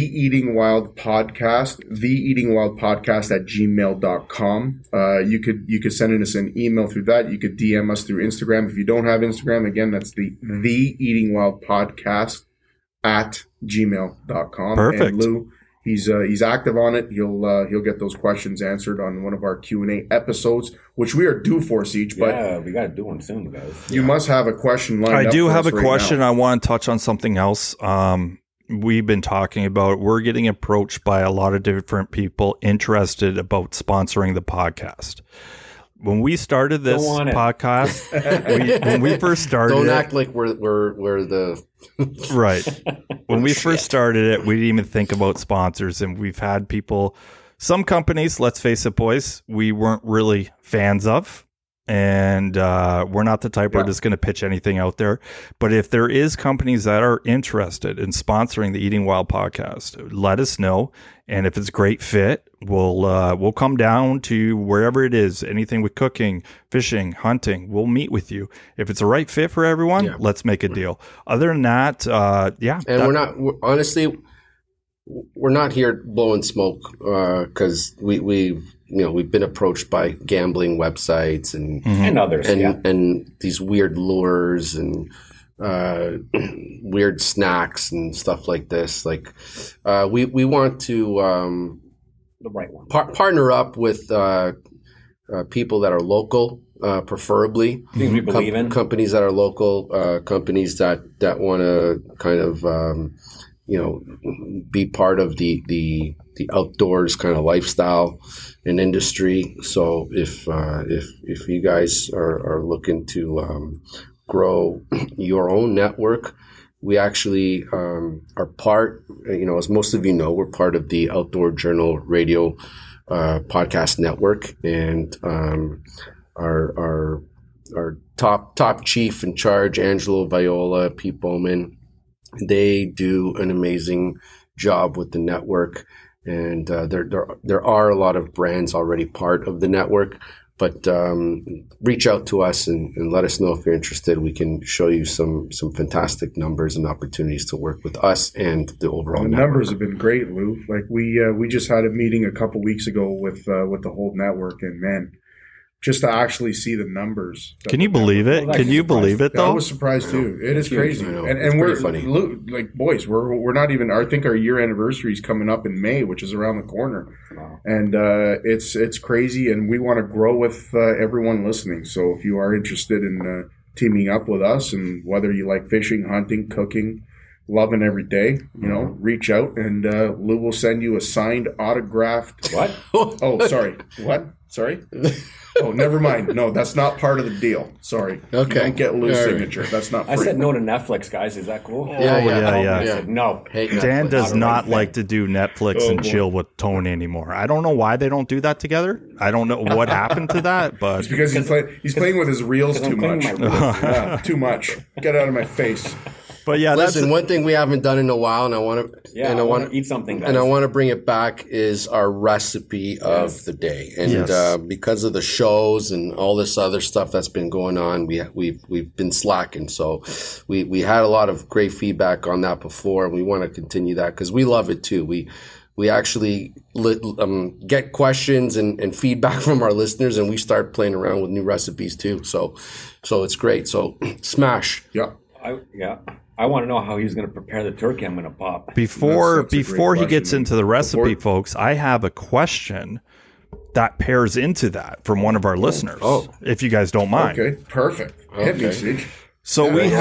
theeatingwildpodcast@gmail.com. You could send us an email through that. You could DM us through Instagram. If you don't have Instagram, again, that's the eatingwildpodcast@gmail.com. Perfect. And Lou, he's active on it. He'll get those questions answered on one of our Q&A episodes, which we are due for, Siege. But we got to do one soon, guys. You must have a question lined up. I do have a question. I want to touch on something else. We've been talking about, we're getting approached by a lot of different people interested about sponsoring the podcast. When we started this podcast, when we first started don't act like we're the right. When we first started it, we didn't even think about sponsors, and we've had people, some companies, let's face it, boys, we weren't really fans of. And we're not the type we're just going to pitch anything out there. But if there is companies that are interested in sponsoring the Eating Wild podcast, let us know. And if it's a great fit, we'll come down to wherever it is. Anything with cooking, fishing, hunting, we'll meet with you. If it's a right fit for everyone, let's make a deal. Other than that, And we're not here blowing smoke because we've been approached by gambling websites and others and these weird lures and weird snacks and stuff like this. Like we want to the right one partner up with people that are local, preferably things we believe in, companies that are local, companies that want to kind of be part of the outdoors kind of lifestyle and industry. So if you guys are looking to grow your own network, we actually are part, as most of you know, we're part of the Outdoor Journal Radio podcast network, and our top chief in charge, Angelo Viola, Pete Bowman, they do an amazing job with the network, and there are a lot of brands already part of the network. But reach out to us and let us know if you're interested. We can show you some fantastic numbers and opportunities to work with us and the overall network. Numbers have been great, Lou. Like we just had a meeting a couple weeks ago with the whole network, and man, just to actually see the numbers. Can you believe it? Can you believe it, though? I was surprised, too. It is crazy. And we're funny. Like, boys, we're not even, I think our year anniversary is coming up in May, which is around the corner. Wow. And it's crazy, and we want to grow with everyone listening. So if you are interested in teaming up with us, and whether you like fishing, hunting, cooking, loving every day, reach out, and Lou will send you a signed, autographed. What? Oh, sorry. What? Sorry? Oh, never mind. No, that's not part of the deal. Sorry. Okay. You don't get Lou's signature. That's not free. I said no to Netflix, guys. Is that cool? Yeah. I said no. Dan does not like to do Netflix and chill with Tony anymore. I don't know why they don't do that together. I don't know what happened to that, but it's because he's playing with his reels too much. Too much. Get out of my face. But yeah, listen. One thing we haven't done in a while, and I want to eat something, guys. and I want to bring it back, is our recipe of the day. And because of the shows and all this other stuff that's been going on, we've been slacking. So we had a lot of great feedback on that before, and we want to continue that because we love it too. We actually get questions and feedback from our listeners, and we start playing around with new recipes too. So it's great. So smash. Yeah. I want to know how he's going to prepare the turkey I'm going to pop. Before he gets into the recipe, folks, I have a question that pairs into that from one of our listeners. Oh, if you guys don't mind. Okay, perfect. Okay. So we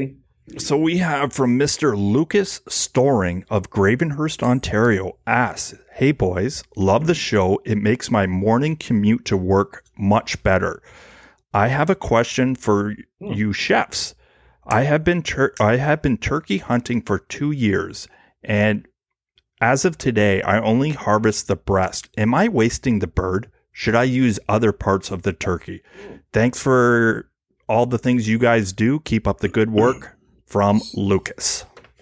have from Mr. Lucas Storing of Gravenhurst, Ontario, asks, "Hey boys, love the show. It makes my morning commute to work much better. I have a question for you chefs. I have been turkey hunting for 2 years, and as of today, I only harvest the breast. Am I wasting the bird? Should I use other parts of the turkey? Thanks for all the things you guys do. Keep up the good work. From Lucas.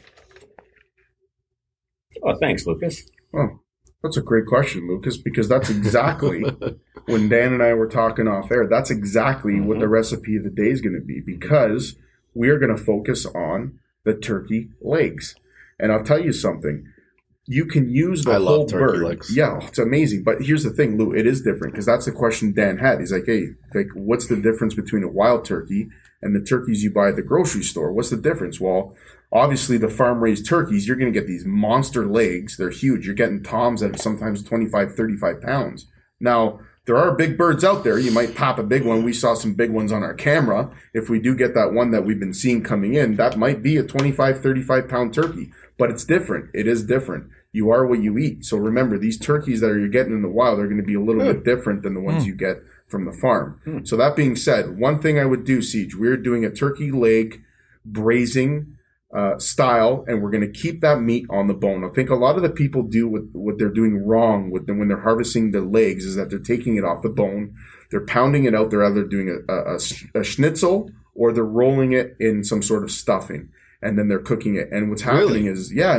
Oh, thanks, Lucas. Oh, that's a great question, Lucas, because that's exactly when Dan and I were talking off air, that's exactly what the recipe of the day is going to be, because we are going to focus on the turkey legs. And I'll tell you something. You can use the whole bird. Legs. Yeah, it's amazing. But here's the thing, Lou, it is different, because that's the question Dan had. He's like, hey, what's the difference between a wild turkey and the turkeys you buy at the grocery store? What's the difference? Well, obviously the farm-raised turkeys, you're going to get these monster legs. They're huge. You're getting toms that are sometimes 25, 35 pounds. Now, there are big birds out there. You might pop a big one. We saw some big ones on our camera. If we do get that one that we've been seeing coming in, that might be a 25, 35-pound turkey. But it's different. It is different. You are what you eat. So remember, these turkeys that you're getting in the wild are going to be a little bit different than the ones you get from the farm. So that being said, one thing I would do, Siege, we're doing a turkey leg braising style, and we're going to keep that meat on the bone. I think a lot of the people do what they're doing wrong with them when they're harvesting the legs is that they're taking it off the bone. They're pounding it out. They're either doing a schnitzel or they're rolling it in some sort of stuffing, and then they're cooking it. And what's happening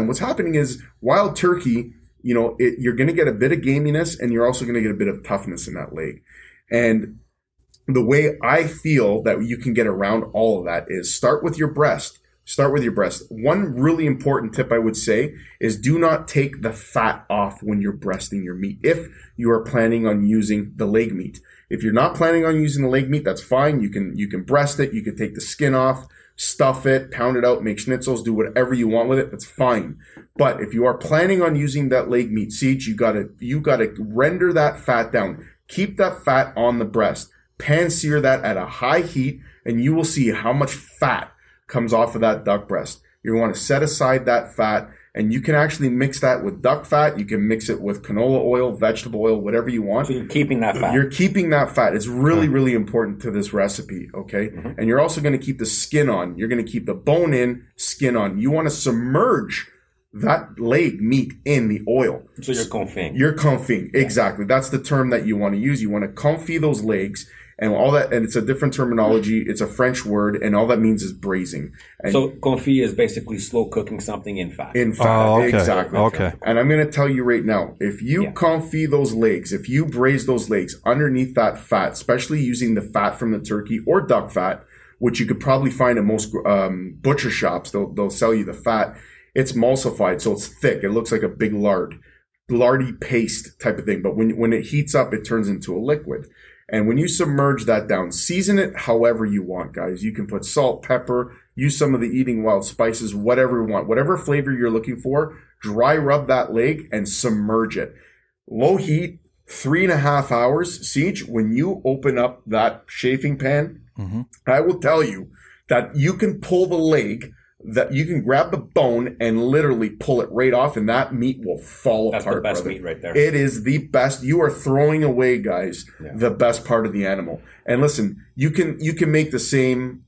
is wild turkey, you're going to get a bit of gaminess, and you're also going to get a bit of toughness in that leg. And the way I feel that you can get around all of that is start with your breast. Start with your breast. One really important tip I would say is do not take the fat off when you're breasting your meat if you are planning on using the leg meat. If you're not planning on using the leg meat, that's fine. You can breast it. You can take the skin off, stuff it, pound it out, make schnitzels, do whatever you want with it. That's fine. But if you are planning on using that leg meat, Siege, you gotta render that fat down. Keep that fat on the breast. Pan sear that at a high heat, and you will see how much fat comes off of that duck breast. You want to set aside that fat, and you can actually mix that with duck fat. You can mix it with canola oil, vegetable oil, whatever you want. So you're keeping that fat. You're keeping that fat. It's really, really important to this recipe, okay? Mm-hmm. And you're also going to keep the skin on. You're going to keep the bone in, skin on. You want to submerge that leg meat in the oil. So you're confing. You're confing, exactly. That's the term that you want to use. You want to confit those legs. And all that, and it's a different terminology. It's a French word, and all that means is braising. And so confit is basically slow cooking something in fat. In fat, okay. Exactly. Okay. And I'm going to tell you right now, if you confit those legs, if you braise those legs underneath that fat, especially using the fat from the turkey or duck fat, which you could probably find in most butcher shops, they'll sell you the fat. It's emulsified, so it's thick. It looks like a big lardy paste type of thing. But when it heats up, it turns into a liquid. And when you submerge that down, season it however you want, guys. You can put salt, pepper, use some of the Eating Wild spices, whatever you want. Whatever flavor you're looking for, dry rub that leg and submerge it. Low heat, 3.5 hours. Siege, when you open up that chafing pan, I will tell you that you can pull the leg, that you can grab the bone and literally pull it right off, and that meat will fall apart. That's the best brother. Meat right there. It is the best. You are throwing away, guys, the best part of the animal. And listen, you can make the same,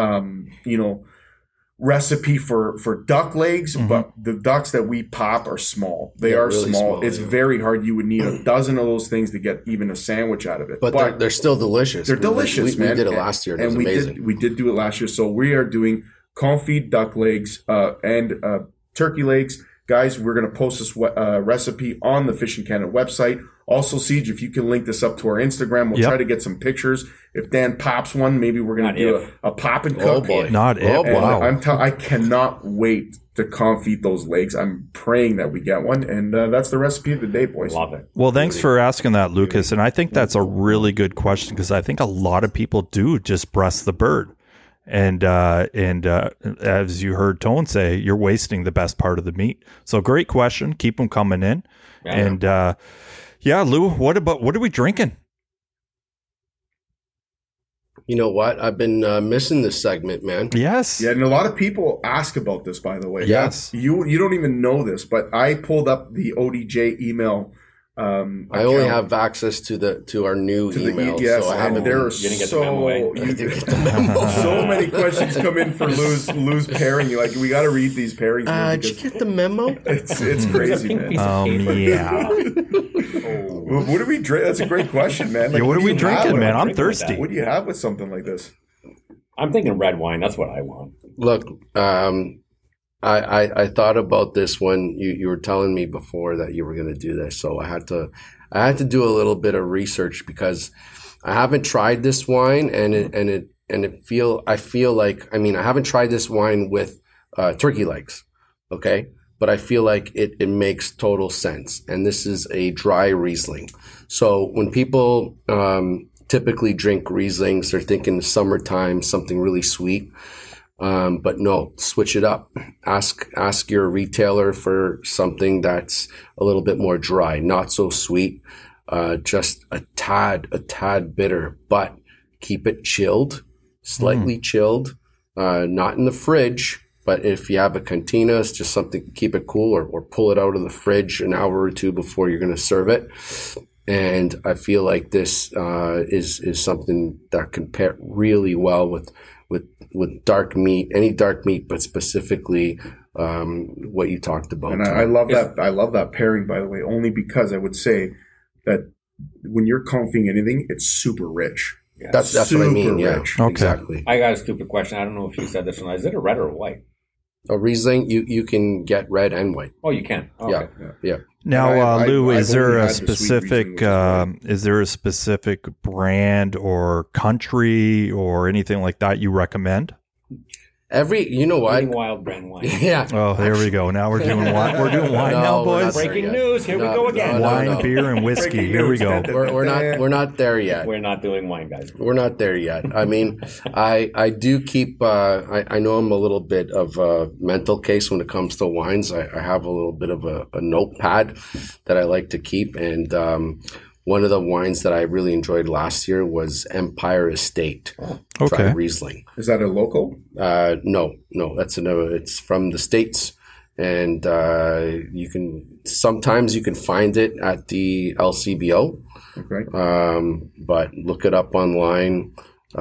recipe for duck legs, but the ducks that we pop are small. They are really small. It's very hard. You would need a dozen of those things to get even a sandwich out of it. But they're still delicious. They're delicious, man. We did it last year. It was amazing. We did do it last year. So we are doing confit duck legs and turkey legs. Guys, we're going to post this recipe on the Fishing Canada website. Also, Siege, if you can link this up to our Instagram, we'll try to get some pictures. If Dan pops one, maybe we're going to do a pop and cook. Oh, boy. Not it. Wow. I cannot wait to confit those legs. I'm praying that we get one. And that's the recipe of the day, boys. Love it. Well, thanks for asking that, Lucas. And I think that's a really good question, because I think a lot of people do just breast the bird. And as you heard Tone say, you're wasting the best part of the meat. So great question. Keep them coming in. Yeah. And Lou, what are we drinking? You know what? I've been missing this segment, man. Yes. Yeah, and a lot of people ask about this, by the way. Yes. You don't even know this, but I pulled up the ODJ email I only have access to our new email. Yes, so I haven't. There are so many questions come in for Lou's pairing. You're like, we got to read these pairings. Did you get the memo? It's crazy, man. Yeah. What do we drink? That's a great question, man. Like, what are we drinking, man? I'm thirsty. What do you have with something like this? I'm thinking red wine. That's what I want. Look, I thought about this when you were telling me before that you were going to do this, so I had to do a little bit of research because I haven't tried this wine, I feel like, I mean, I haven't tried this wine with turkey legs, okay, but I feel like it makes total sense, and this is a dry Riesling. So when people typically drink Rieslings, they're thinking summertime, something really sweet. But no, switch it up. Ask your retailer for something that's a little bit more dry, not so sweet, just a tad bitter, but keep it chilled, slightly chilled, not in the fridge. But if you have a cantina, it's just something, keep it cool, or pull it out of the fridge an hour or two before you're going to serve it. And I feel like this is something that can pair really well with dark meat, any dark meat, but specifically what you talked about. And I love that. I love that pairing, by the way, only because I would say that when you're confing anything, it's super rich. Yeah. That's what I mean. Yeah, rich. Okay. Exactly. I got a stupid question. I don't know if you said this or not. Is it a red or a white? A Riesling, you can get red and white. Oh, you can. Oh, yeah. Okay. Yeah. Now, Lou, is there a specific brand or country or anything like that you recommend? You know what? Wild brand wine. Yeah. Oh, there we go. Now we're doing wine. We're doing wine now, boys. Breaking news. Here we go again. Wine, beer, and whiskey. Here we go. We're not there yet. We're not doing wine, guys. We're not there yet. I mean, I do keep. I know I'm a little bit of a mental case when it comes to wines. I have a little bit of a notepad that I like to keep, and one of the wines that I really enjoyed last year was Empire Estate. Okay. Riesling. Is that a local? No. It's from the States, and sometimes you can find it at the LCBO. Okay. But look it up online.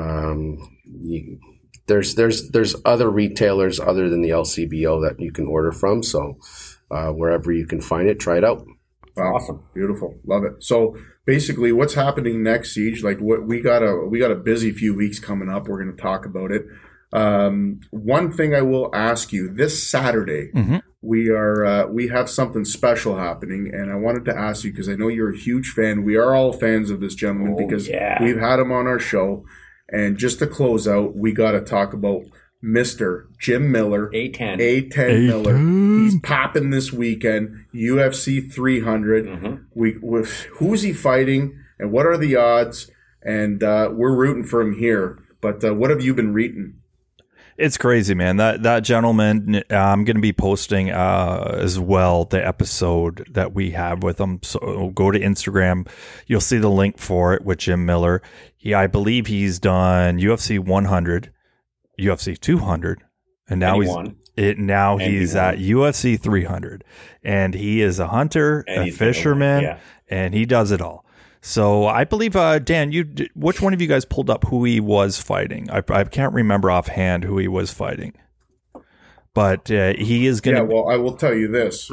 There's other retailers other than the LCBO that you can order from. So wherever you can find it, try it out. Wow. Awesome. Beautiful. Love it. So basically what's happening next, Siege, like what we got a busy few weeks coming up. We're going to talk about it. One thing I will ask you, this Saturday, we have something special happening, and I wanted to ask you because I know you're a huge fan. We are all fans of this gentleman because we've had him on our show. And just to close out, we got to talk about Mr. Jim Miller, A10 Miller. He's popping this weekend, UFC 300. Who's he fighting, and what are the odds? And we're rooting for him here. But what have you been reading? It's crazy, man. That gentleman, I'm going to be posting as well the episode that we have with him. So go to Instagram. You'll see the link for it with Jim Miller. I believe he's done UFC 100. UFC 200, and now he's at UFC 300, and he is a hunter, a fisherman, and he does it all. So I believe, Dan, which one of you guys pulled up who he was fighting? I can't remember offhand who he was fighting, but he is going to. Yeah, well, I will tell you this.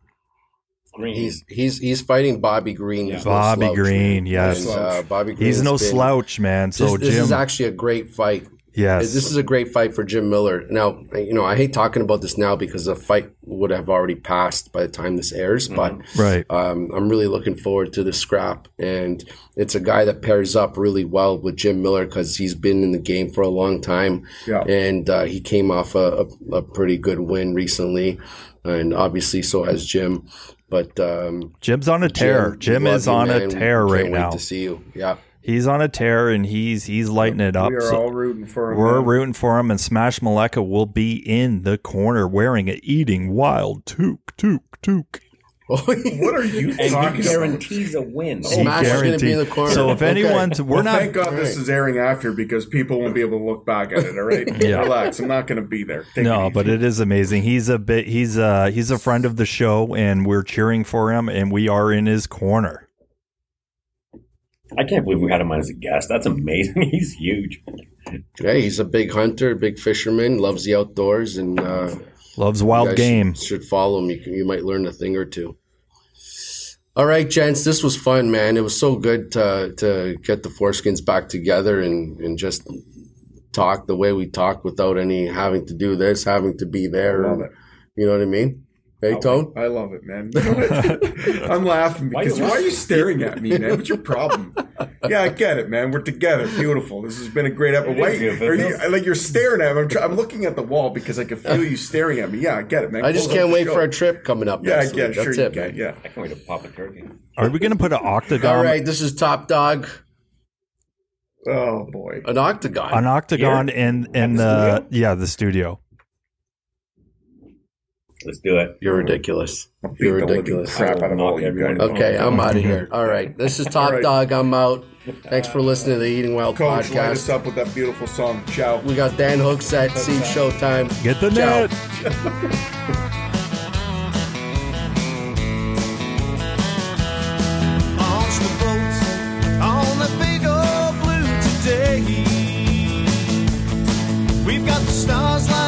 He's fighting Bobby Green. Yeah. Bobby Green, yes. Bobby Green. He's no slouch, man. So this is actually a great fight. Yes. This is a great fight for Jim Miller. Now, I hate talking about this now because the fight would have already passed by the time this airs, but I'm really looking forward to the scrap. And it's a guy that pairs up really well with Jim Miller because he's been in the game for a long time. Yeah. And he came off a pretty good win recently. And obviously so has Jim. But Jim's on a tear. Jim is on a tear right now. Can't wait to see you. Yeah. He's on a tear, and he's lighting it up. We are all rooting for him. We're rooting for him, and Smash Maleka will be in the corner wearing an Eating Wild toque. What are you and talking he guarantees a win. Smash is going to be in the corner. So if anyone's, we're not. Thank God this is airing after because people won't be able to look back at it. All right, relax. I'm not going to be there. No, but it is amazing. He's a friend of the show, and we're cheering for him, and we are in his corner. I can't believe we had him on as a guest. That's amazing. He's huge. Yeah, he's a big hunter, big fisherman, loves the outdoors, and loves wild game. Should follow him. You might learn a thing or two. All right, gents, this was fun, man. It was so good to get the Foreskins back together and just talk the way we talk without any having to do this, having to be there. I love it. You know what I mean? Hey, Tone? I love it, man. You know what? I'm laughing because why are you staring at me, man? What's your problem? Yeah, I get it, man. We're together. Beautiful. This has been a great episode. Why are you like you're staring at me? I'm looking at the wall because I can feel you staring at me. Yeah, I get it, man. I just can't wait for our trip coming up. Yeah, next yeah, week. sure That's you it, can. man. Yeah, I can't wait to pop a turkey. Are we going to put an octagon? All right, this is Top Dog. Oh boy, an octagon. An octagon in the studio. Let's do it. You're ridiculous. You're ridiculous. Crap out of all you guys. Okay, I'm out of here. All right, this is Top Dog. I'm out. Thanks for listening to the Eating Wild Coach, light podcast. us up with that beautiful song. Ciao. We got Dan Hooks at Seed Showtime. Get the Ciao. net. Launch the boat on the big old blue today. We've got the stars like